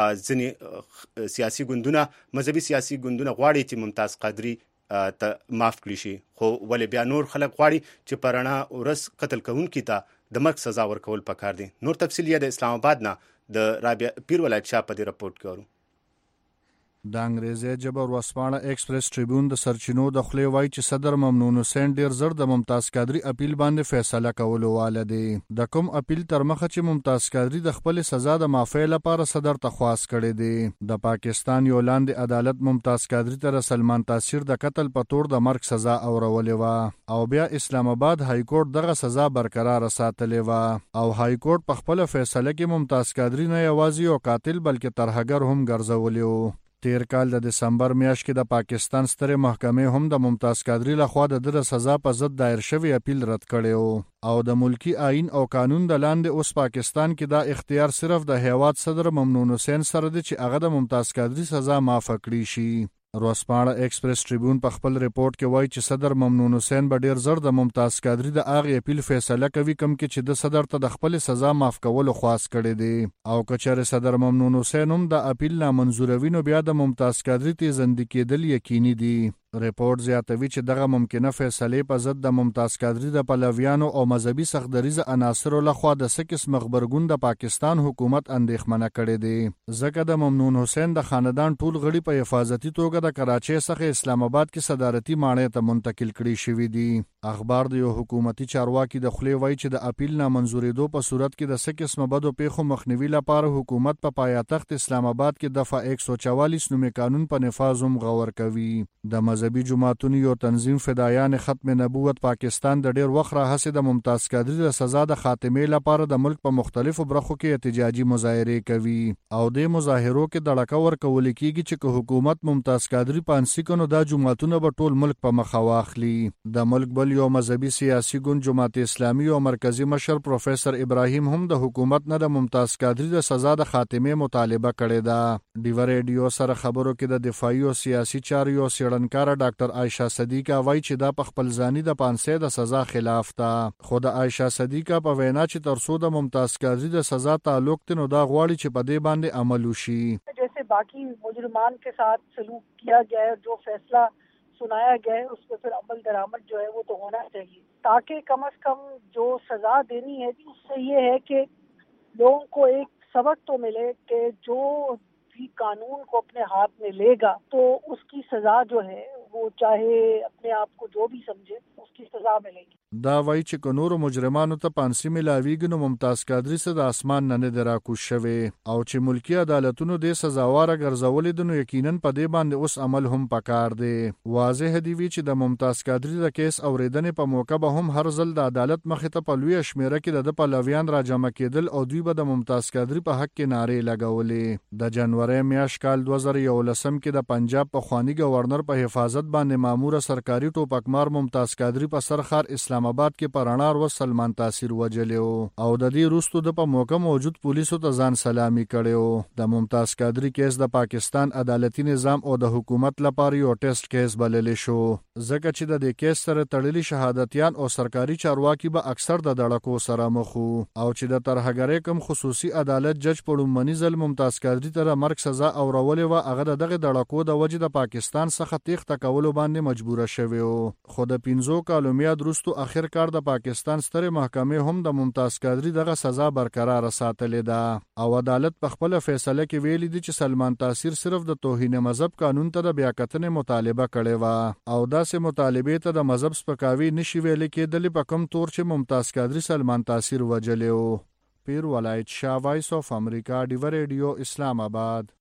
ځینې سیاسي ګوندونه مذهبي سیاسي ګوندونه غواړي چې ممتاز قادری ته معاف کړي شي خو ولې بیا نور خلک غواړي چې پرانا ورځ قتل کوونکي ته د مرګ سزا ورکول پکار دي نور تفصیل یې د اسلام آباد نه د رابعه پیر ولایت شاه په دې رپورت کې ورو د انګریزي جبر ورسپانه ایکسپریس ټریبیون د سرچینو د خلی وای چې صدر ممنون حسین ډیر زر د ممتاز قادری اپیل باندې فیصله کولو والدي د کوم اپیل تر مخه چې ممتاز قادری د خپل سزا د معافی لپاره صدر ته خواست کړي دي د پاکستان یو لاندې عدالت ممتاز قادری تر سلمان تاثیر د قتل په تور د مرګ سزا اورولې و او بیا اسلام آباد های کورټ دغه سزا برقرار ساتلې و او های کورټ په خپل فیصله کې ممتاز قادری نه یوازې یو قاتل بلکې ترهګر هم ګرځولې و تیر کال د دسمبر میاشت کې د پاکستان ستره محکمې هم د ممتاز قادری لخوا د در سزا په ضد دایر شوی اپیل رد کړي او د ملکی آئین او قانون د لاندې اوس پاکستان کې دا اختیار صرف د هیواد صدر ممنون حسین سره دی چې هغه د ممتاز قادری سزا معاف کړي شي روسپاړه ایکسپریس ټریبیون په خپل ریپورت کې وایي چې صدر ممنون حسین به ډیر زر د ممتاز قادری د اغه اپیل فیصله کوي کم کې چې د صدر ته د خپل سزا معاف کولو خواست کړي دي او کچره صدر ممنون حسین هم د اپیل نامنظوروي نو بیا د ممتاز قادری ته زندګی کېدل یقیني دي ریپورت زیاتوي چې دغه ممکنه فیصله په ضد د ممتاز قادری د پلویانو او مذهبي سختدریزه عناصر له خوا د سکس مخبرګون د پاکستان حکومت اندېښمنه کړي دي ځکه د ممنون حسین د خاندان ټول غړي په حفاظتي توګه د کراچۍ څخه اسلام آباد کې صدارتي ماڼۍ ته منتقل کړي شوی دي اخبار د یو حکومتي چارواکي د خلی وای چې د اپیل نامنظوریدو په صورت کې د سکس مبادو پیښو مخنیوي لپاره حکومت په پایتخت اسلام آباد کې دفعه یک سو چوالیس نومې قانون په نفاذ هم غور کوي د مذهبي جماعتونو یو تنظیم فدایان ختم نبوت پاکستان د ډیر وخت راهیسې د ممتاز قادری د سزا د خاتمې لپاره د ملک په مختلفو برخو کې احتجاجي مظاهرې کوي او د مظاهرو کې د ډاکا ورکول کیږي چې که حکومت ممتاز قادری پانسی کنو دا جماعتونه به ټول ملک په مخ واخلي. د ملک بل یو مذهبي سیاسي ګوند جماعت اسلامي او مرکزی مشر پروفیسور ابراهیم هم د حکومت نه د ممتاز قادری د سزا د خاتمې مطالبه کړې ده. ډیو ریډیو سره خبرو کې د دفاعي او سیاسي چارو څېړنکار ډاکټر عائشہ صدیقه وایي چې دا په خپل ځاني د پانسی د سزا خلاف ده. خو د عائشہ صدیقه په وینا چې ترڅو د ممتاز قادری د سزا تعلق تنو دا غواړي چې په دې باندې عمل وشي. جیسے باقی مجرمان کے ساتھ سلوک کیا گیا ہے, جو فیصلہ سنایا گیا ہے اس پہ پھر عمل درآمد جو ہے وہ تو ہونا چاہیے, تاکہ کم از کم جو سزا دینی ہے اس سے یہ ہے کہ لوگوں کو ایک سبق تو ملے کہ جو بھی قانون کو اپنے ہاتھ میں لے گا تو اس کی سزا جو ہے وہ چاہے اپنے آپ کو جو بھی سمجھے اس کی سزا ملے گی. دا وایي چې که نورو مجرمانو ته پانسی ملاویږي نو ممتاز قادری څه د اسمان نه نه دی راکوز شوی او چې ملکی عدالتونو دې سزاواره ګرځولې دي نو یقینا په دې باندې اوس عمل هم پکار دی. واضح دی وی چې د ممتاز قادری د کیس اوریدنې په موقع به هم هر ځل د عدالت مخې ته په لویه شمیره کې د پلویان راجمع کېدل او دوی به د ممتاز قادری په حق کې نارې لګولې. د جنوري میاشت کال دوه زره یولسم کې د پنجاب پخوانی گورنر په حفاظت باندې مامور سرکاري ټوپکمار ممتاز قادری په سرخار اسلام آباد کې پرانار و سلمان تاثیر وجلیو او د دې وروسته د په موقع موجود پولیسو ته ځان سلامي کړو. د ممتاز قادری کیس د پاکستان عدالتي نظام او د حکومت لپاره یو ټیسټ کیس بلل شو, ځکه چې د دې کیس سره تړلي شهادتيان او سرکاري چارواکي به اکثر د دړکو سره مخ او چې د ترهګرۍ کوم خصوصي عدالت جج پړومنی ځل ممتاز قادری ته مرګ سزا او اورولې و هغه دغه دړکو د وجې د پاکستان څخه تیښته کولو باندې مجبور شوی و. خو د پنځو کالو میاد وروسته اخر کار د پاکستان ستره محکمې هم د ممتاز قادری دغه سزا برقرار ساتلې ده او عدالت په خپل فیصله کې ویلي دي چې سلمان تاثیر صرف د توهین مذهب قانون ته د بیاکتنې مطالبه کړې و او داسې مطالبه ته د مذهب سپکاوي نشي ویل کېدل په کوم تور چې ممتاز قادری سلمان تاثیر وجلیو. پیر ولایت شاه, وایس اف امریکا, ډیو ریډیو, اسلام آباد.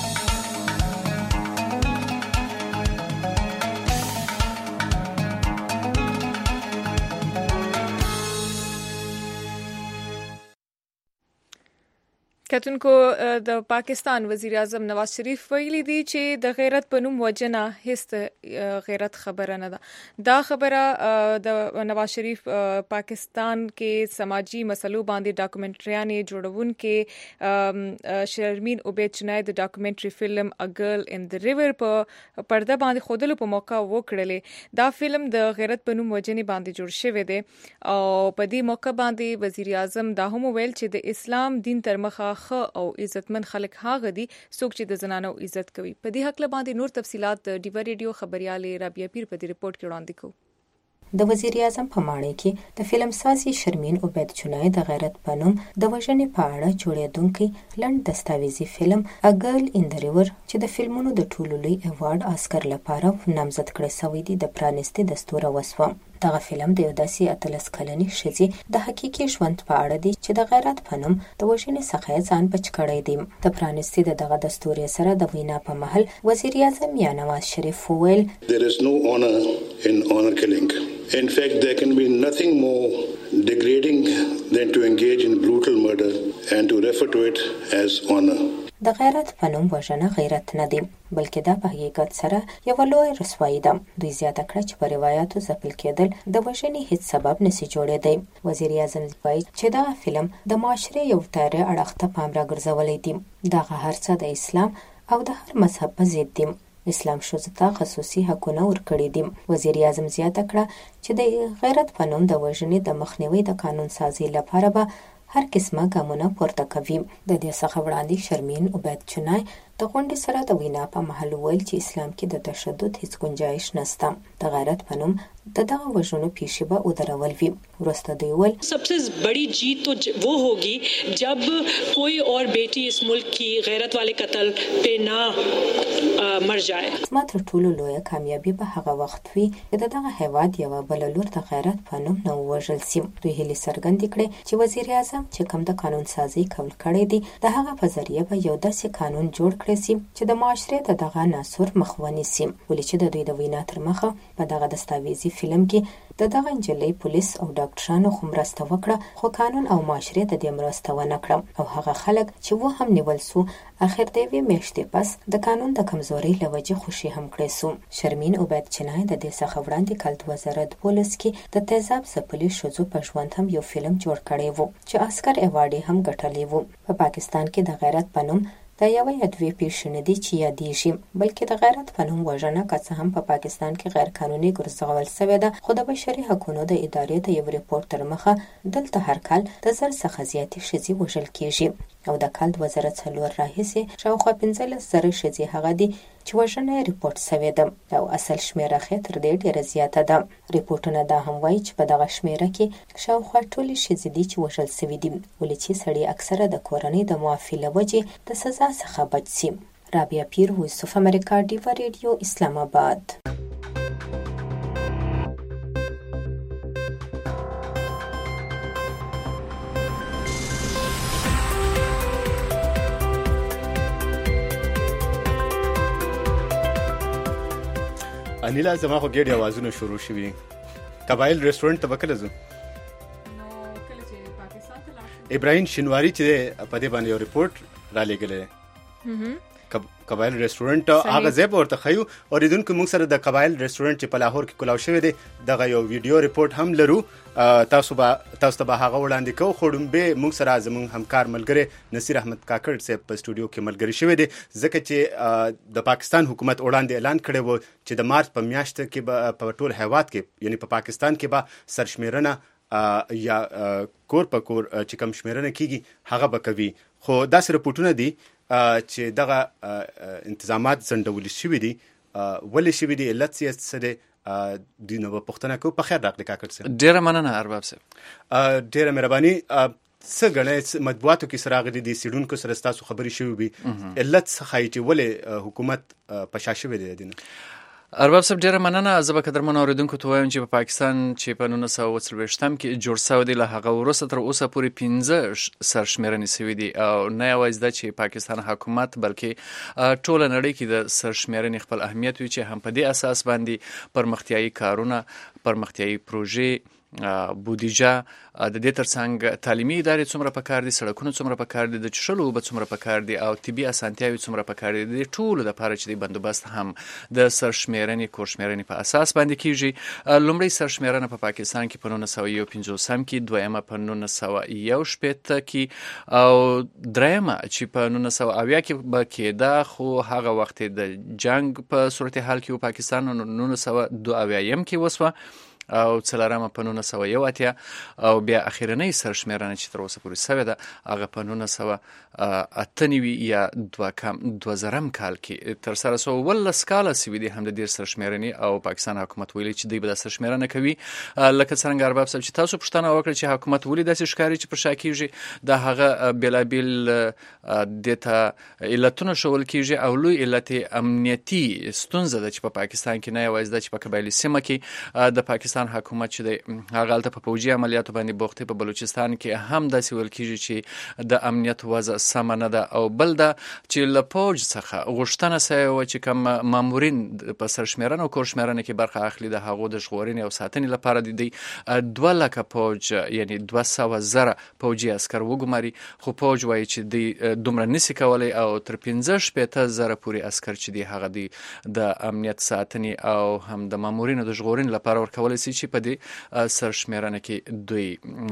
کتونکو د پاکستان وزیر اعظم نواز شریف ویلي دی چې د غیرت په نوم وجنه هیڅ غیرت خبره نه ده. دا خبره د نواز شریف پاکستان کې سماجی مسلو باندې ډاکومنټریانې جوړون کې شرمین عبید چنای د ډاکومنټري فلم ا ګرل ان د ریور په پرده باندې خودلو په موقع وکړلې. دا فلم د غیرت په نوم وجنې باندې جوړ شوی دی او په دې موقع باندې وزیر اعظم دا هم ویل چې د اسلام دین تر مخه خ او عزتمن خلک هغه دي څوک چې د زنانو عزت کوي. په دې حق باندې نور تفصيلات د ډیو ریډیو خبريال رابعه پیر په دې ریپورت کې وړاندې کوي. د وزیر اعظم په ماڼۍ کې د فلم سازي شرمین عبید چنای د غیرت په نوم د وژنې په اړه جوړېدونکي لنډ دستاویزي فلم ا ګرل ان د ریور چې د فلمونو د ټولو لوی ایوارډ آسکر لپاره نامزد کړی شوی دی د پرانیستي دستور وسوه. دغه فلم د یو داسې اتلس کلنې ښځې د حقیقي ژوند په اړه دی چې د غیرت په نوم د وژنې څخه ځان بچ کړی دی. د پرانیستي د دغه دستوري سره د وینا په محل وزیر اعظم یا نواز شریف وویل There is no honor in honor killing. In fact, there can be nothing more degrading than to engage in brutal murder and to refer to it as honor. د غیرت په نوم وژنه غیرت نه دی بلکې دا په حقیقت سره یو لوی رسوایی ده. دوی زیاته کړه چې په روایتو ځپل کېدل د وژنې هیڅ سبب نشي جوړېدی. وزیر اعظم وایي چې دا فلم د معاشرې یو تیاره اړخ ته پام راګرځولی دی. دغه هر څه د اسلام او د هر مذهب په ضد دی. اسلام ښځو ته خصوصي حقونه ورکړي دي. وزیر اعظم زیاته کړه چې د غیرت په نوم د وژنې د مخنیوي د قانون سازي لپاره به هر قسمه ګامونه پورته کوي. د دې څخه وړاندې شرمین عبید چنای د غونډې سره د وینا په محل ویل چې اسلام کې د تشدد هیڅ گنجائش نشته. د غیرت په نوم د دغه وژنو پیښې به ودرول وي. وروسته دوی ویل सबसे बड़ी जीत तो वो होगी जब कोई और बेटी इस मुल्क की गैरत वाले कत्ल पे ना मर जाए। زما تر ټولو لویه کامیابي به هغه وخت وي چې دغه هیواد یوه بله لور د غیرت په نوم نه ووژل سي. دوی هیلې څرګندې کړې چې وزیر اعظم چې کوم د قانون سازي کول کړی دی د هغه په ذریعه به یو داسې قانون جوړ کړی سي چې د معاشرې د دغه عناصر مخ ونیسي. ولې چې د دوی د وینا تر مخه په دغه دستاویزي فلم کې د دغه نجلۍ پولیس او ډاکټرانو خو مرسته وکړه، خو قانون او معاشرې د دې مرسته ونه کړه او هغه خلک چې و هم نیول سو اخر د یوې میاشتې پس د قانون د کمزورۍ له وجې خوشي هم کړی سو. شرمین عبید چینای د دې څخه وړاندې کال دوه زره دولس کې د تیزاب ځپلي ښځو په ژوند هم یو فلم جوړ کړی و چې اسکر ایوارډ یې هم ګټلی و. په پاکستان کې د غیرت په نوم دا یوه یا دوې پیښې نه دي چې یادېږي، بلکې د غیرت په نوم وژنه که څه هم په پاکستان کې غیر قانوني ګرځول سوې ده، خو د بشري حقونو د ادارې د یو ریپورټ تر مخه دلته هر کال د زر څخه زیاتې ښځې وژل کېږي او د کال دوه زره څلور راهیسې شاوخوا پنځلس زره ښځې هغه دي چې وژنه یې ریپورټ سوې ده او اصل شمېره خې تر دې ډېره زیاته ده. ریپورټونه دا هم وایي چې په دغه شمېره کې شاوخوا ټولې ښځې دي چې وژل سوي دي، ولې چې سړي اکثره د کورنۍ د معافي له وجې د سزا څخه بچ سي. رابعه پیر، وایس اف امریکا، ډیوا ریډیو، اسلام آباد. انیلا زما خو ګډي आवाजونه شروع شوي. قبایل ریسټورانټ ته وکړه زه ابراهیم شینواری چې په دې باندې یو ریپورت را لګلې قبایل ریسټورانټ هغه ځای په ورته خیو او ریدونکو موږ سره د قبایل ریسټورانټ چې په لاهور کې کولاو شوی دی دغه یو ویډیو ریپورت هم لرو. تاسو به تاسو ته به هغه وړاندې کوو، خو ډومبې موږ سره زموږ همکار ملګری نصیر احمد کاکړ صاحب په سټوډیو کې ملګری شوی دی، ځکه چې د پاکستان حکومت وړاندې اعلان کړی و چې د مارچ په میاشت کې به په ټول هیواد کې یعنی په پاکستان کې به سرشمیرنه یا کور په کور چې کوم شمیرنه کیږي هغه به کوي. خو داسې رپورټونه دي چې دغه انتظامات ځنډول شوي دي. ولې شوي دي؟ علت یې څه دی؟ د نو پښتنه کو په خیر راغلی کاکړ صاحب. ډیره مننه ارباب صاحب، ډیره مهرباني. څه غنې مطبوعاتو کې سراغلي دي سیډونکو سره تاسو خبري شوي وي، علت څه خایي چې ولې حکومت په شاشه دی دینه؟ ارباب صاحب ډیره مننه. زه به قدرمنو اوریدونکو ته وایم چې په پاکستان چې په نولس سوه اوه څلوېښتم کې جوړ شوی دی له هغه وروسته تر اوسه پورې پنځه سرشمیرنې شوي دي او نه یوازې دا چې پاکستان حکومت بلکې ټوله نړۍ کې د سرشمیرنې خپل اهمیت وي چې هم په دې اساس باندې پرمختیایي کارونه، پرمختیایي پروژې، بودیجه، د دې ترڅنګ تعلیمي ادارې څومره پکار دي، سړکونه څومره پکار دي، د چښلو اوبه څومره پکار دي او طبي اسانتیاوې څومره پکار دي. د ټولو لپاره چې د بندوبست هم د سرشمیرنې کورشمیرنې په اساس باندې کیږي. لومړی سرشمیرنه په پاکستان کې په نولس سوه یو پنځوسم کې، دویمه په نولس سوه یو شپېته کې او دریمه چې په نولس سوه اویا کې به کېده، خو هغه وخت د جنگ په صورتحال کې و پاکستان نولس سوه دوه اویایم کې وسوه او څلورمه په نولس سوه یو اتیا او بیا اخیرنۍ سرشمیرنه چې تر اوسه پورې شوې ده هغه په نولس سوه اته نوي یا دوه کم دوه زرم کال کې ترسره شوه. اوولس کاله شوي دي هم د دې سرشمیرنې او پاکستان حکومت ویلي چې دوی به دا سرشمیرنه کوي. لکه څرنګه ارباب صاحب چې تاسو پوښتنه وکړه چې حکومت ولې داسې ښکاري چې پر شا کېږي، د هغه بېلابېل دې ته علتونه ښول کېږي او لوی علت یې امنیتي ستونزه ده چې په پاکستان کې نه یوازې ده چې په قبایلي سیمه کې د پاکستان حکومت چې دی هغه هلته په پوځي عملیاتو باندې بوخت په بلوچستان کې هم داسې ویل کېږي چې د امنیت وضع سمه نه ده او بل ده چې له پوځ څخه غوښتنه سوې وه چې کوم مامورین په سرشمیرنه او کورشمیرنه کې برخه اخلي د هغو د ژغورنې او ساتنې لپاره د دوی دوه لکه پوځ یعنی دوه سوه زره پوځي عسکر وګماري، خو پوځ وایي چې دوی دومره نسي کولی او تر پنځه شپېته زره پورې عسکر چې دی هغه دی د امنیت ساتنې او هم د مامورینو د ژغورنې لپاره ورکولی سي چې په دې سرشمیرنه کې دوی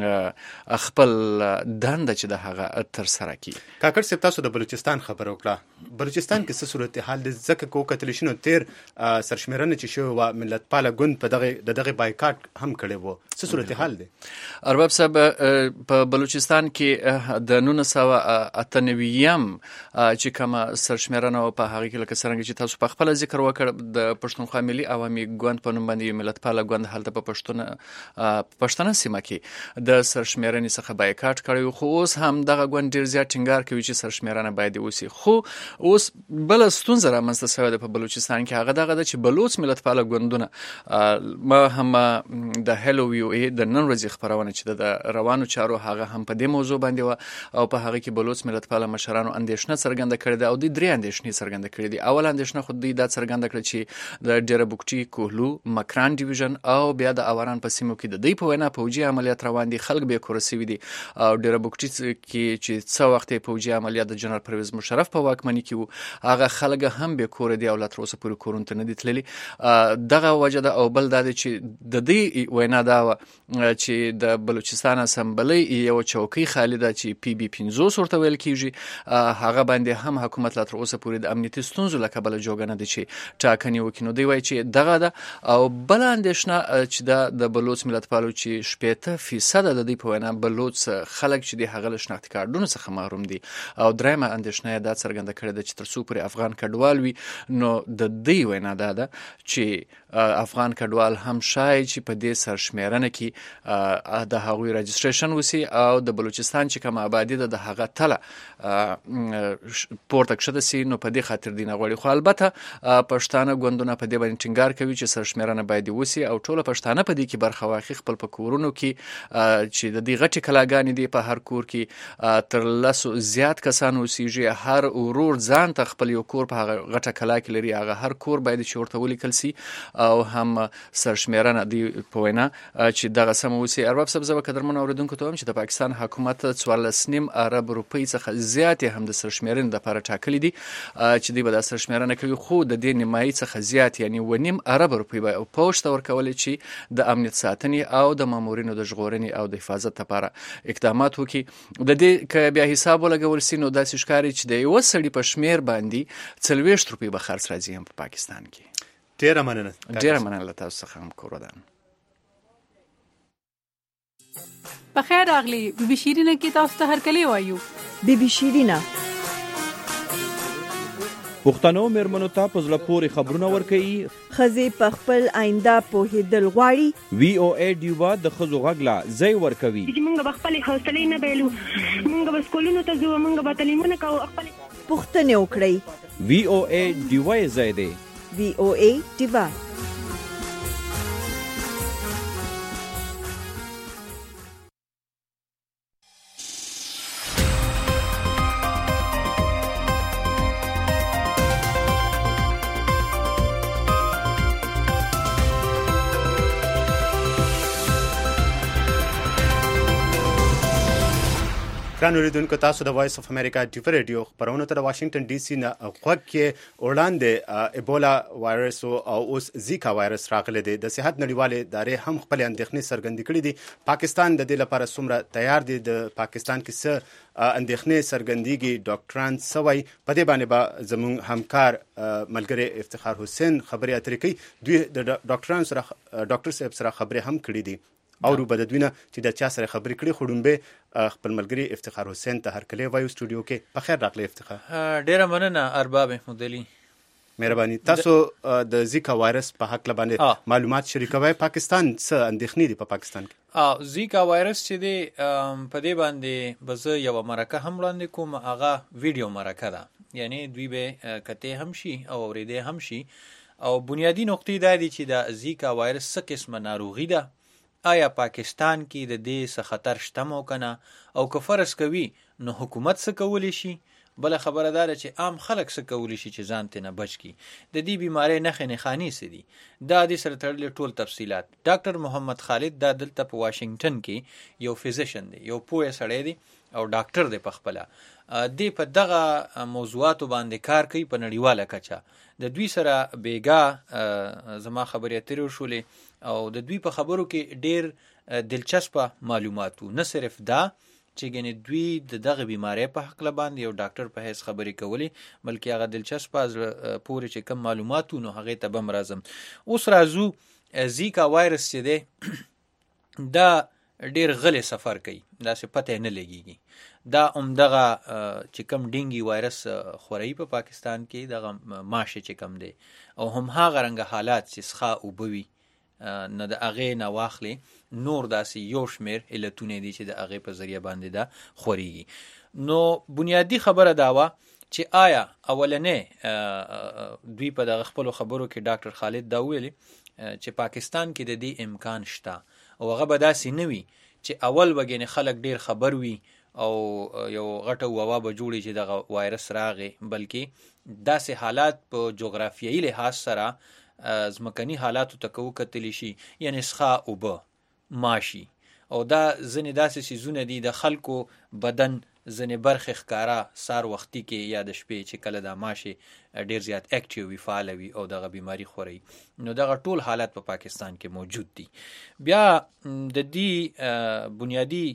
خپل دنده چې د هغه تر سره کړي. کاکړ صاحب تاسو د بلوچستان خبر وکړه. بلوچستان کې څه صورتحال دی؟ ځکه کو کتل شنو تیر سرشمیرنه چې شو و ملت پاله ګوند په دغه د دغه بایکاټ هم کړي وو، څه صورتحال دی؟ ارباب صاحب په بلوچستان کې د نولس سوه اته نویم چې کومه سرشمیرنه په هغه کې لکه څرنګه چې تاسو په خپل ذکر وکړ د پښتونخوا ملي عوامي ګوند په نوم باندې ملت پاله ګوند هلته دلته په پښتون پښتنه سیمه کې د سرشمیرنې څخه بایکاټ کړی، خو اوس هم دغه ګوند ډیر زیات ټینګار کوي چې سرشمیرنه باید وسی. خو اوس بل ستونزه رامنځته شوې ده په بلوچستان کې، هغه دغه د چې بلوچ ملتپاله ګوندونه ما هم د هلو ویو ای د نن ورځې خبرونه چې د روانو چارو هغه هم په دې موضوع باندې و او په هغه کې بلوچ ملتپاله مشرانو اندېښنه څرګنده کړې ده او د درې اندېښنې څرګنده کړې دي. اول اندېښنه خو دوی دا څرګنده کړه چې د ډیربوکټي، کوهلو، مکران ډیویژن او بیا د اوران په سیمو کې د دوی په وینا پوجي عملیات روان دي، خلک به کور سوي دي. او ډیربوکټي کې چې څو وخت پوجي عملیات د جنرال پرویز مشرف په واکمنۍ کې وو، هغه خلک هم به کور دي او لا تر اوسه پورې کورونه ته نه دي تللي. دغه وجه ده. او بل دا دی چې د دې وینا دا وه چې د بلوچستان اسمبلی یو چوکۍ خالي ده چې پی بي پنځوس ورته ویل کېږي، هغه باندې هم حکومت لا تر اوسه پورې د امنیتي ستونزو له کبله جوګه نه دی چې ټاکنې وکړي. نو دوی وایي چې دغه ده. او بله اندېښنه چې ده د بلوچ ملتپالو چې شپېته فیصده د دوی په وینا بلوچ خلک چې دي هغه له شناختي کارډونو څخه محروم دي. او درېیمه اندېښنه یې دا څرګنده کړې ده چې تر څو پورې افغان کډوال وي نو د دې وینا دا ده چې افغان کډوال هم شاید چې په دې سرشمیرنه کې د هغوی رجسټریشن وسی او د بلوچستان چې کوم آبادي ده د هغه تله پورته کښته سي. نو په دې خاطر دي نه غواړي. خو البته پښتانه ګوندونه په دې باندې ټینګار کوي چې سرشمیرنه باید وسی او ټوله پښتانه په دې کې برخه واخلي، خپل په کورونو کې چې د دې غټې کلاګانې دي په هر کور کې تر لسو زیات کسان اوسیږي، هر ورور ځان ته خپل یو کور په هغه غټه کلا کې لري، هغه هر کور باید چې ورته ولیکل سي او هم سرشمیرنه دی په وینا چې دغه سم وسی. ارباب صاحب زه به قدرمن اوریدونکو ته هم چې د پاکستان حکومت څوارلس نیم ارب روپۍ څخه زیاتې هم د سرشمیرنې لپاره ټاکلي دي چې دوی به دا سرشمیرنه کوي، خو د دې نیمایي څخه زیات یعنی اووه نیم ارب روپۍ به پوځ ته ورکولې چې د امنیت ساتنې او د مامورینو د ژغورنې او د حفاظت لپاره اقدامات وکړي. د دې که بیا حساب ولګول سي نو داسې ښکاري چې د یوه سړي په شمېر باندې څلوېښت روپۍ به خرڅ راځي هم په پاکستان کې. ډیره مننه. ډیره مننه له تاسو څخه هم کورودان. بخیر راغلی. بی بی شیرینه کې تاسو ته هرکلی وایو. بی بی شیرینه پښتنو مېرمنو ته په زړه پورې خبرونه ورکوي. ښځې په خپل آینده پوهېدل غواړي. وی او ای ډیوا د ښځو غږ له ځای ورکوي. موږ به خپلې حوصلې نه بایلو، موږ به سکولونو ته ځو، موږ به تعلیمونه کوو، خپلې پوښتنې وکړئ. وی او ای ډیوا یې ځای دی. وی او ای ډیوا. ګران اوریدونکو، تاسو د وایس اف امریکا ډیو ریډیو خبرونه ته د واشنگټن ډي سي نه غوږ کې وړاندې ایبولا وایرس او اوس زیکا وایرس راغلی دی. د صحت نړیوالې ادارې هم خپل اندېښنې څرګندې کړې دي. پاکستان د دې لپاره څومره تیار دی؟ د پاکستان کې څه اندېښنې څرګندېږي؟ ډاکټران څه وایي؟ په دې باندې به زموږ همکار ملګری افتخار حسین خبرې اترې کوي. دوی د ډاکټرانو سره ډاکټر صاحب سره خبرې هم کړې دي او روبه د دوی نه چې د چا سره خبرې کړې. خو ډومبې خپل ملګري افتخار حسین ته هرکلی وایو سټوډیو کې. په خیر راغلی افتخار. ډیره مننه ارباب احمدعلي. مهرباني. تاسو د زیکا وایرس په حق باندې معلومات شریکوي. پاکستان څه اندېښنې دي په پاکستان کې؟ اه زیکا وایرس چې دی په دې باندې به زه یوه مرکه هم وړاندې کوم. هغه ویډیو مرکه ده، یعنی دوی به کتې هم شي او اورېدی هم شي. او بنیادی نقطې دا دي چې د زیکا وایرس څه قسمه ناروغي ده، آیا پاکستان کې د دې څه خطر شته مو کنه، او که فرض کوي نو حکومت څه کولی شي. بله خبره دا ده چې عام خلک څه کولی شي چې ځان ترې نه بچ کړي. د دې بیمارۍ نښې نښانې څه دي، دا دې سره تړلي ټول تفصیلات. ډاکټر محمد خالد دا دلته په واشنگټن کې یو فزیشن دی، یو پوه سړی دی او ډاکټر دی په خپله. دې په دغه موضوعاتو باندې کار کوي په نړیواله کچه. د دوی سره بیګا زما خبرې اترې وشولې او د دوی په خبرو کې ډېر دلچسپه معلومات وو. نه صرف دا چې ګنې دوی د دغه بیمارۍ په حق باندې یو ډاکټر په حیث خبرې کولې، بلکې هغه دلچسپه پورې چې کم معلومات وو نو هغې ته به هم راځم. اوس راځو زیکا وایرس چې دی دا ډېر غلی سفر کوي، داسې پته یې نه لګېږي. دا همدغه چې کم ډینګي وایرس خورایي په پاکستان کې دغه ماشه چې کم دی او هم هغه رنګه حالات چې څښا اوبه وي نه د هغې نه واخلې نور داسې یو شمېر علتونه دي چې د هغې په ذریعه باندې دا خورېږي. نو بنیادي خبره دا وه چې آیا اولنې دوی په دغه خپلو خبرو کې ډاکټر خالد دا ویلي چې پاکستان کې د دې امکان شته او هغه به داسې نه وي چې اول به خلک ډېر خبر وي او یو غټه وبا به جوړي چې دغه وایرس راغی، بلکې داسې حالات په جغرافیایي لحاظ سره ځمکني حالاتو ته که وکتلی شي، یعنې څښا اوبه، ماشي او دا ځینې داسې څیزونه دي د خلکو بدن ځینې برخې ښکاره سار وختي کې یا د شپې چې کله دا ماشي ډېر زیات اکټیو وي، فعاله وي او دغه بیماري خوري. نو دغه ټول حالات په پا پاکستان کې موجود دي. بیا د دې بنیادي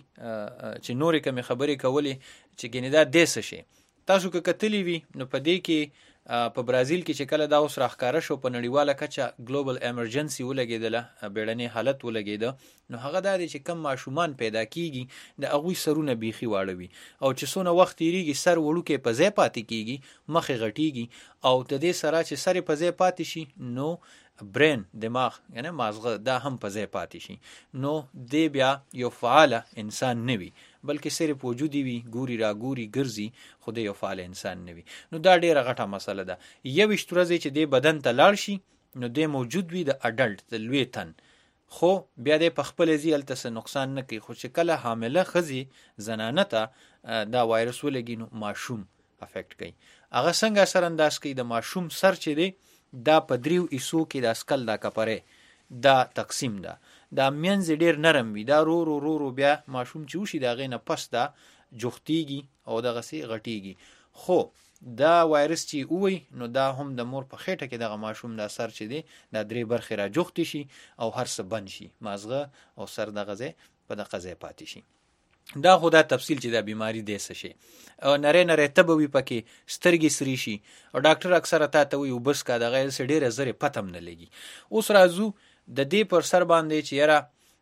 چې نورې کومې خبرې کولې چې ګینې دا دې څه شي، تاسو که کتلی وي نو په دې کې په برازیل کې چې کله دا اوس راښکاره شو په نړیواله کچه ګلوبل امرجنسي ولګېدله، بیړنی حالت ولګېده، نو هغه دا دی چې کم ماشومان پیدا کیږي د هغوی سرونه بیخي واړه وي او چې څونه وخت تېرېږي سر وړوکی په ځای پاتې کیږي، مخې غټېږي او د دې سره چې سر یې په ځای پاتې شي نو برین دماغ یعنی مازغه دا هم په ځای پاتې شي، نو دی بیا یو فعاله انسان نه وي بلکې صرف وجودي وي، ګوري را ګوري ګرځي، خو د یو فعال انسان نه وي. نو دا ډېره غټه مسله ده. یویشت ورځې چې دی بدن ته لاړ شي نو دی موجود وي د اډلټ د لوی تن، خو بیا دی په خپله ځي هلته څه نقصان نه کوي. خو چې کله حامله ښځې زنانه ته دا وایرس ولګي نو ماشوم افیکټ کوي. هغه څنګه اثر انداز کوي؟ د ماشوم سر چې دی دا په دریو ایسو کې د اسکل دا کپرې دا تقسیم ده، دا منځ ډېر نرم وي، دا رو رو رو رو بیا ماشوم چې وشي د هغې نه پس دا جوختیږي او دغسې غټیږي. خو دا وایرس چې ووی نو دا هم د مور په خېټه کې دغه ماشوم دا سر چې دی دا درې برخې را جوختې شي او هر څه بند شي، مازغه او سر دغه ځای په دغه ځای پاتې شي. دا خو دا تفصیل چې دا بیماری دی څه شي، او نری نری تبه وي پکې، سترګې سرې شي او ډاکټر اکثره تا ته وایي اوبه څښه، دغه یې ډېره زرې پته هم نه لګي. اوس راځو د دې پر سر باندې چې یاره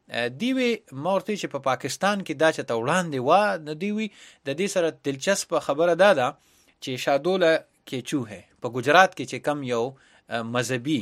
دی وی ما ورته چې په پاکستان کې دا چې ته وړاندې وه نو دی وی د دې سره دلچسپه خبره دا ده چې شادوله کیچوه په ګجرات کې چې کم یو مذهبي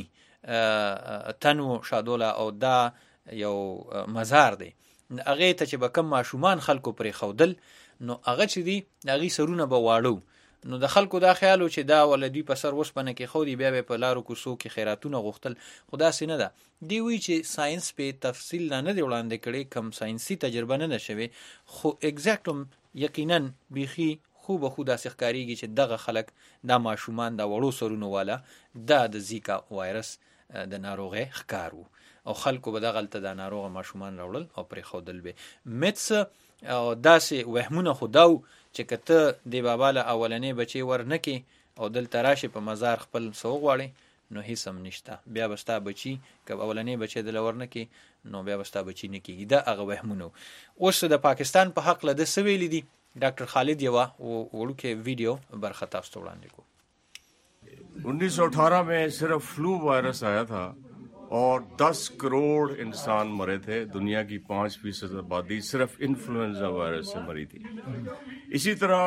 تنو شادوله او دا یو مزار دی، هغې ته چې به کم ماشومان خلکو پرې ښودل نو هغه چې دی هغې سرونه به واړو، نو د خلکو دا خیال و چې دا ولدي په سر وسپنه کې خودي بیا به په لارو کوڅو کې خیراتونه غوښتل، خو داسې نه ده. دی وی چې ساينس په تفصیل نه دی وړاندې کړی، کم ساينسي تجربه نه ده شوې، خو اگزیکټوم یقینا بیخي خو به خو داسې ښکارېږي چې دغه خلک دا ماشومان دا وړو سرونو والا دا د زیکا وایرس د ناروغۍ ښکار وو او خلکو به دغلته دا ناروغه ماشومان راوړل او پرې ښودل به. میتس او داسې وهمونه خو دا و چې که ته د بابا له اولنې بچې ورنکې او دلته راشې په مزار خپل څه وغواړې نو هیڅ هم نشته، بیا به ستا بچي که اولنې بچې دله ورنکې نو بیا به ستا بچي نه کېږي. دا هغه وهمونه. اوس د پاکستان په حق له ده څه ویلي دي ڈاکٹر خالد یوا وړوکی ویډیو برخه تاسو ته وړاندې کوو. उन्नीस सौ अठारह में सिर्फ फ्लू वायरस आया था और दस करोड़ इंसान मरे थे, दुनिया की पाँच फीसद आबादी सिर्फ इन्फ्लुएंजा वायरस से मरी थी. इसी तरह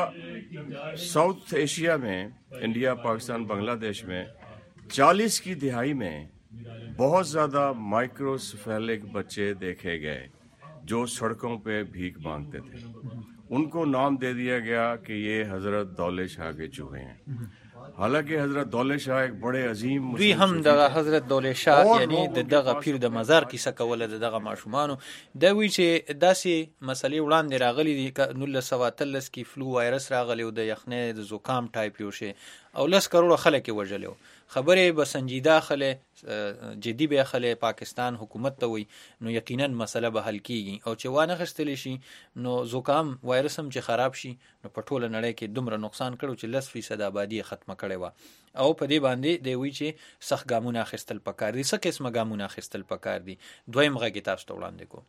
साउथ एशिया में इंडिया, पाकिस्तान, बांग्लादेश में चालीस की दिहाई में बहुत ज़्यादा माइक्रोसेफेलिक बच्चे देखे गए जो सड़कों पे भीख मांगते थे. उनको नाम दे दिया गया कि ये हजरत दौले शाह के चूहे हैं. हालांकि हजरत दौले शाह एक बड़े अजीम دوی هم دغه حضرت دولې شاه یعنی د دغه پیر د مزار کیسه کوله د دغه ماشومانو. دا وی چې داسې مسلې وړاندې راغلي دي که نولس سوه اتلس کې فلو وایرس راغلی و د یخنۍ د زکام ټایپ یو شی او لس کروړه خلک یې وژلي و. خبرې به سنجیده اخلې، جدي به اخلې، پاکستان حکومت ته وي نو یقینا مسله به حل کیږي او چې وانه خستلی شي نو زکام وایرس هم چې خراب شي نو په ټوله نړۍ کې دومره نقصان کړو چې لس فیصد آبادي ختمه کړې وه او په دې باندې دی وی چې سخت ګامونه اخیستل پکار دي. څه قسمه ګامونه اخیستل پکار دي؟ دویم غږ یې تاسو ته وړاندې کوو.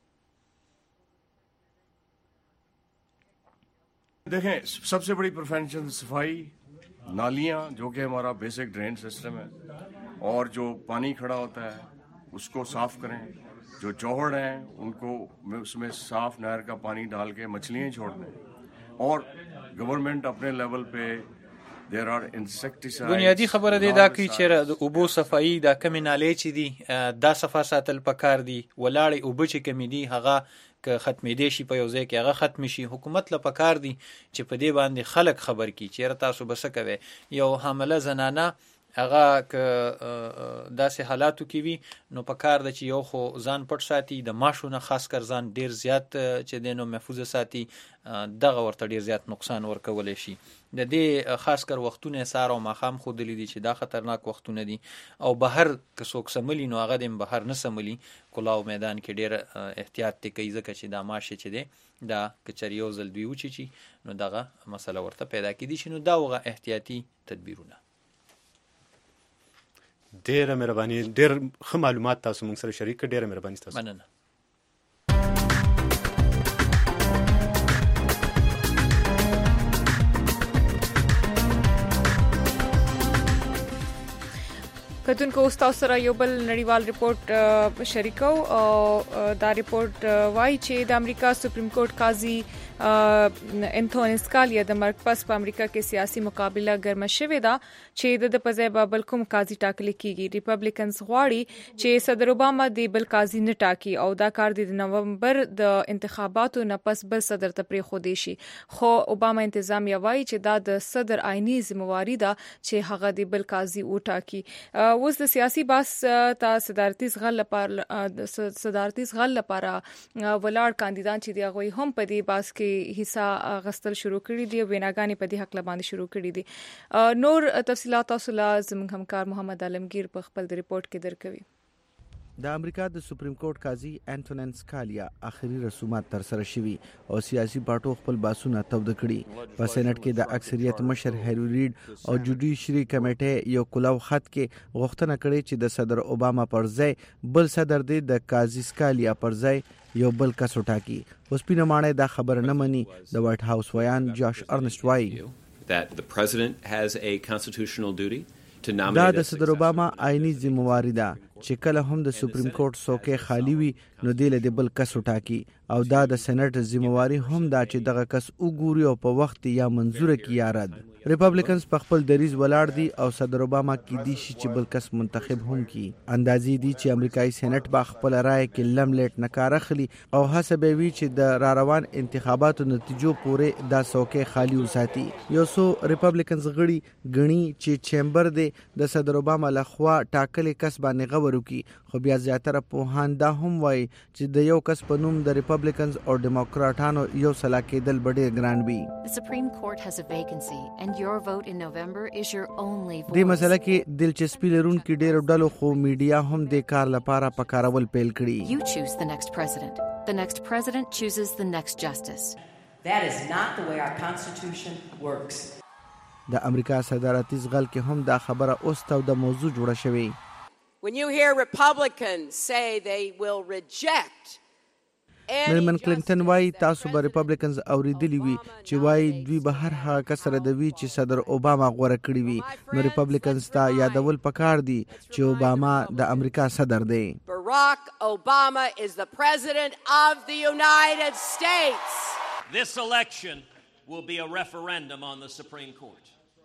देखें, सबसे बड़ी प्रिवेंशन सफाई, नालियाँ जो कि हमारा बेसिक ड्रेन सिस्टम है, और जो पानी खड़ा होता है उसको साफ करें. जो चौहड़ हैं उनको उसमें साफ नहर का पानी डाल के मछलियाँ छोड़ दें. और गवर्नमेंट अपने लेवल पे بنیادی خبره دی دا کوي چې د اوبو صفایي دا کمی نالې چې دي دا صفا ساتل پکار دي، ولاړې اوبه چې کمی دي هغه که ختمېدې شي په یو ځای کې هغه ختم شي. حکومت له پکار دي چې په دې باندې خلک خبر کړي چېرې تاسو به څه کوئ. یو حامله زنانه هغه که داسې حالاتو کې وي نو پکار ده چې یو خو ځان پټ ساتي، د ماشو نه خاص کر ځان ډیر زیات چې دی نو محفوظ ساتي، دغه ورته ډیر زیات نقصان ورکولی شي. د دې خاص کر وختونه سهار او ماښام ښودلي دي چې دا خطرناک وختونه دي، او بهر که څوک سملي نو هغه د بهر نه سملي، کلاو میدان کې ډیر احتیاط دی کوي ځکه چې دا ماشې چې دی دا که چېرې یو ځل دوی وچیچي نو دغه مسله ورته پیدا کیدی شي. نو دا هغه احتیاطي تدبیرونه. ډیره مهرباني، ډیر ښه معلومات تاسو موږ سره شریک کړئ. ډیره مهرباني تاسو. مننه. کتونکو اوس تاسو سره یو بل نړیوال ریپورت شریکو او دا ریپورت وایي چې د امریکا سپریم کورټ قاضي انتونی سکالیا د مرګ پس په امریکا کې سیاسي مقابله ګرمه شوې ده چې د په ځای به بل کوم قاضي ټاکل کیږي. ریپبلیکنز غواړي چې صدر اوباما د بل قاضي نه ټاکي او دا کار د نومبر د انتخاباتو نه پس بل صدر ته پرېښودی شي، خو اوباما انتظامیه وایي چې دا د صدر عیني ذمہواري ده چې هغه د بل قاضي وټاکي. اوس د سیاسي بحث ته صدارتي زغل لپاره صدارتي زغل لپاره ولاړ کاندیدان چې دی هغوی هم په دې بحث کې حصہ غستل شروع کړي دي او ویناګانې په دې حق باندې شروع کړي دي. نور تفصیلات تاسو له زموږ همکار محمد عالمگیر په خپل ریپورت کې درکوي. د امریکا د سپریم کورټ قاضي انتونی سکالیا اخري رسومات تر سره شوي او سیاسي پارټو خپل باسونه توده کړي. په سېنات کې د اکثریت مشر هری ریډ او جوډیشري کمیټې یو کلاو خط کې غوښتنه کړې چې د صدر اوباما پر ځای بل صدر دی د قاضي سکالیا پر ځای یو بل کس وټاکي. اوس پینمانه دا خبر نه مني. د وایټ هاوس ویان جاش ارنسټ وایي that the president has a constitutional duty to nominate. دا د صدر اوباما عیني ذمہواری ده چې کله هم د سپریم کورټ څوکۍ خالی وي نو دی له بل کس وټاکي، او دا د سېنات ذمہواری هم دا چې دغه کس وګوري او په وخت یا منظور کی یا رد. ریپبلیکنز په خپل دریز ولاړ دي او صدر اوباما کې دي چې بل کس منتخب هم کی. اندازې دي چې امریکایي سېنات با خپل رائے کې لم لیټ نه کار اخلي او هڅه به وي چې د را روان انتخاباتو نتیجو پورې دا څوکۍ خالی وساتي. یو څو ریپبلیکنز غړي غني چې چیمبر دی د صدر اوباما لخوا ټاکلې کس باندې غور وکي، خو بیا زیاتره پوهان دا هم وایي چې د یو کس په نوم د ریپبلیکنز او ډیموکراټانو یو سلا کېدل ډېر ګران وي. The Supreme Court has a vacancy and your vote in November is your only voice. دې مسله کې دلچسپي لرونکي ډېر ډلو خو میډیا هم د کار لپاره پکارول پیل کړي. You choose the next president. The next president chooses the next justice. That is not the way our constitution works. د امریکا صدارتي زغل کې هم دا خبره اوس ته د موضوع جوړه شوې. When you hear Republicans say they will reject ملمن کلینټن وایي تاسو به ریپبلیکنز اوریدلی وي چې وایي دوی به هر هغه کس سره د وی چې صدر اوباما غوړه کړی وي. نو ریپبلیکنز ته یادول پکار دي چې اوباما د امریکا صدر دی. Barack Obama is the president of the United States. This election will be a referendum on the Supreme Court.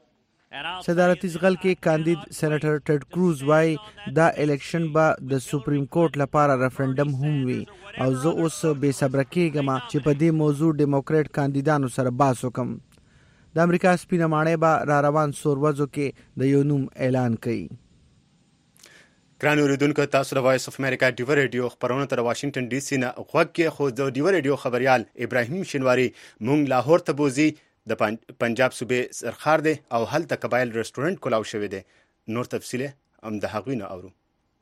صدارتي زغل کې کاندید سېنیټر ټیډ کروز وایي دا الیکشن به د سپریم کورټ لپاره ریفرندم هم وي، او زه اوس بې صبره کېږم چې په دې موضوع ډیموکریټ کاندیدانو سره بحث وکم. د امریکا سپینه ماڼۍ به را روان څو ورځو کې د یو نوم اعلان کوي. ګران اوریدونکو، تاسو د وایس اف امریکا ډیو ریډیو خبرونه تر واشنگټن ډي سي نه غوږ کې خو د ډیو ریډیو خبريال ابراهیم شینواری مونږ لاهور ته بوزي د پنجاب صوبې سرخار دی او هلته قبایل ریسټورانټ کولاو شوی دی. نور تفصیل هم د هغوی نه اورو.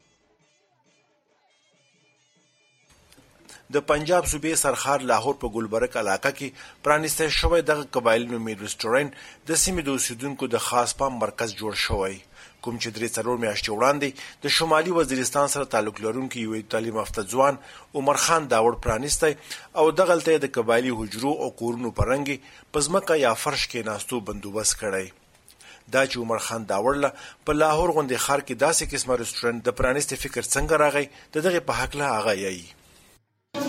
د پنجاب صوبې سرخار لاهور په ګلبرګ علاقه کې پرانیسته شوی دغه قبایل نومي ریسټورانټ د سیمې د اوسیدونکو د خاص پام مرکز جوړ شوی، کوم چې درې څلور میاشتې وړاندې د شمالي وزیرستان سره تعلق لرونکي یو تعلیم یافته ځوان عمر خان داوړ پرانیستی او دغلته د قبایلي حجرو او کورونو پرنګي په ځمکه یا فرش کې ناستو بندوبست کړی. دا چې عمر خان داوړ له په لاهور غوندې ښار کې داسې قسمه ریسټورانټ د پرانیستي فکر څنګه راغی د دغه په حق له هغه یایي.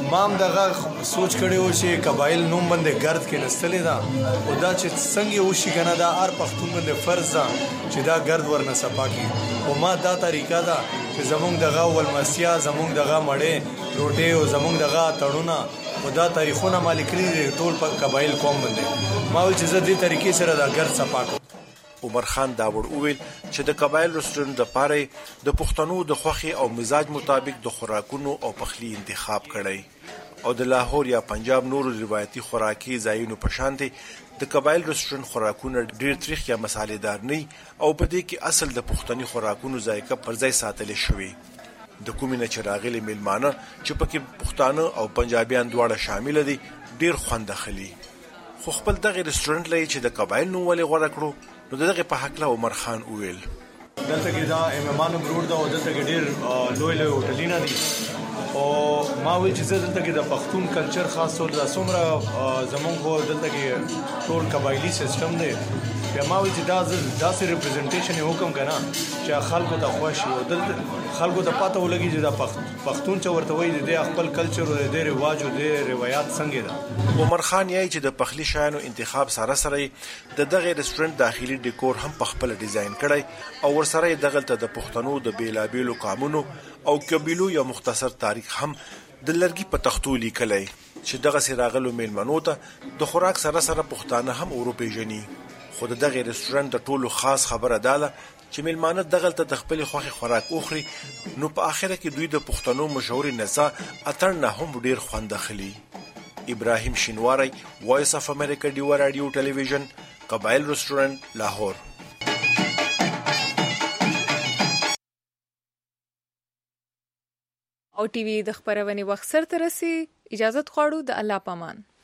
مام دغه سوچ کړی و چې قبایل نوم باندې ګرد کې نستلې ده او دا چې څنګه وشي کنه دا هر پښتون باندې فرض ده چې دا ګرد ورنه صفا کی او ما دا طریقه ده چې زمونږ دغه ولمسیا زمونږ دغه مړې روټي او زمونږ دغه تړونه او دا تاریخونه مالکري ټول په قبایل قوم باندې ما ول چې زه دې طریقې سره دا ګرد صفا کوم. عمر خان داوړ وویل چې د قبایل رستورانت د پاره د پښتنو د خوخي او مزاج مطابق د خوراکونو او پخلی انتخاب کړي او د لاهور یا پنجاب نورو روایتي خوراکي ځایونو په شان دي د قبایل رستورانت خوراکونه ډیر تریخ یا مصالحدار نه او په دې کې اصل د پښتني خوراکونو ذایقه پر ځای ساتل شوی. د کومینه چې راغلي میلمانه چې پکې پښتانه او پنجابیان دواړه شامل دي ډیر خوند اخلي. خو خپل دغه رستورانت لای چې د قبایل نو ولې غوړه کړو نو دغه په حق له عمر خان وویل دلته کې دا امامانو ګروډ دا دلته کې ډیر لوی لوی هوټلونه دي او ما وی چې دلته کې د پښتون کلچر خاص طور د څومره زمونږ دلته کې ټول قبایلی سیستم دی بیا ما وی چې دا داسې ریپرزنټیشن حکم کنا چې خلکو ته خوشي او دلته خلکو ته پته ولګي چې دا پښتون چې ورته وایي د خپل کلچر او د رواج او د روایت څنګه ده. عمر خان یې چې د پخلی شایانو انتخاب سره سره د دغه رستورانت داخلي ډیکور هم په خپل ډیزاین کړی او ورسره دغه ته د پښتنو د بیلابیلو قامونو او قبیلو یو مختصر تاریخ هم د لرګي په تختو لیکلی چې دغه سراغلو میلمنو ته د خوراک سره سره پښتانه هم اروپی جني. خو دغه رستورانت د ټولو خاص خبره ده چې میلمانه دغه ته د خپل خوخي خوراک اخري نو په اخره کې دوی د پښتنو مشهور نڅا اتر نه هم ډیر خوند اخلي. ابراهیم شینواری وایس اف امریکا ډیو رادیو ټلویزیون قبایل رستورانت لاهور. او ټي وي د خبرونې وخت سره ترسي اجازه غواړو د الله پامان.